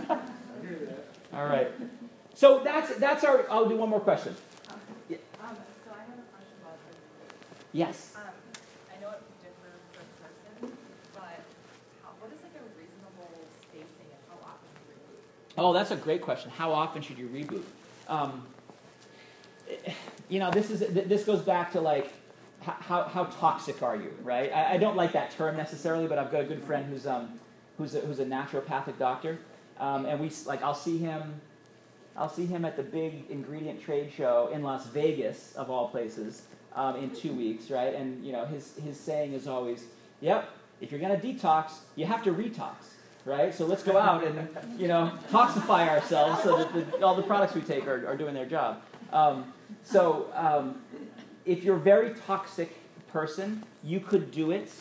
All right. So that's that's our. I'll do one more question. Yeah. Um, so I have a question about this. Yes. Um, I know it differs per person, but how, what is like a reasonable spacing and how often do you reboot? Oh, that's a great question. How often should you reboot? Um, you know, this is this goes back to like how how toxic are you, right? I, I don't like that term necessarily, but I've got a good friend who's um who's a, who's a naturopathic doctor, um, and we like I'll see him. I'll see him at the big ingredient trade show in Las Vegas, of all places, um, in two weeks, right? And you know, his his saying is always, "Yep, if you're gonna detox, you have to retox, right? So let's go out and you know toxify ourselves so that the, all the products we take are, are doing their job." Um, so um, if you're a very toxic person, you could do it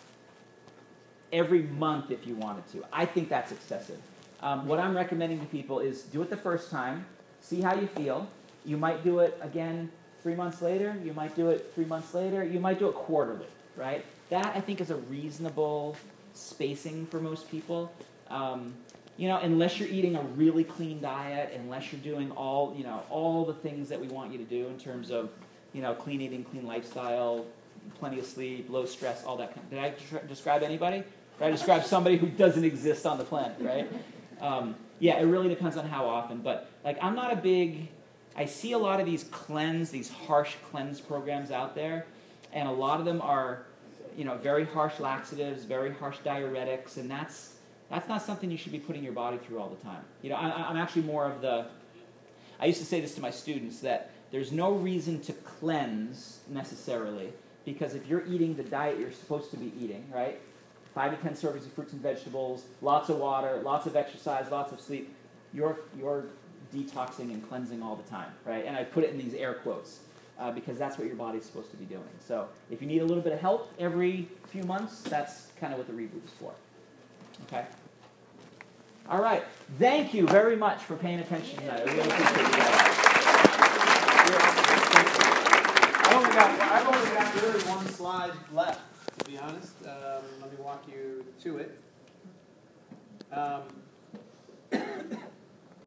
every month if you wanted to. I think that's excessive. Um, what I'm recommending to people is do it the first time, see how you feel. You might do it again three months later. You might do it three months later. You might do it quarterly, right? That, I think, is a reasonable spacing for most people. Um, you know, unless you're eating a really clean diet, unless you're doing all, you know, all the things that we want you to do in terms of, you know, clean eating, clean lifestyle, plenty of sleep, low stress, all that kind of. Did I tr- describe anybody? Did I describe somebody who doesn't exist on the planet, right? Um, yeah, it really depends on how often, but like I'm not a big, I see a lot of these cleanse, these harsh cleanse programs out there, and a lot of them are, you know, very harsh laxatives, very harsh diuretics, and that's that's not something you should be putting your body through all the time. You know, I, I'm actually more of the, I used to say this to my students, that there's no reason to cleanse necessarily, because if you're eating the diet you're supposed to be eating, right? Five to ten servings of fruits and vegetables, lots of water, lots of exercise, lots of sleep. You're you're detoxing and cleansing all the time, right? And I put it in these air quotes uh, because that's what your body's supposed to be doing. So if you need a little bit of help every few months, that's kind of what the reboot is for. Okay. All right. Thank you very much for paying attention tonight. I really appreciate you guys. I only got, I've only got really one slide left, to be honest. Um, let me walk you to it. Um,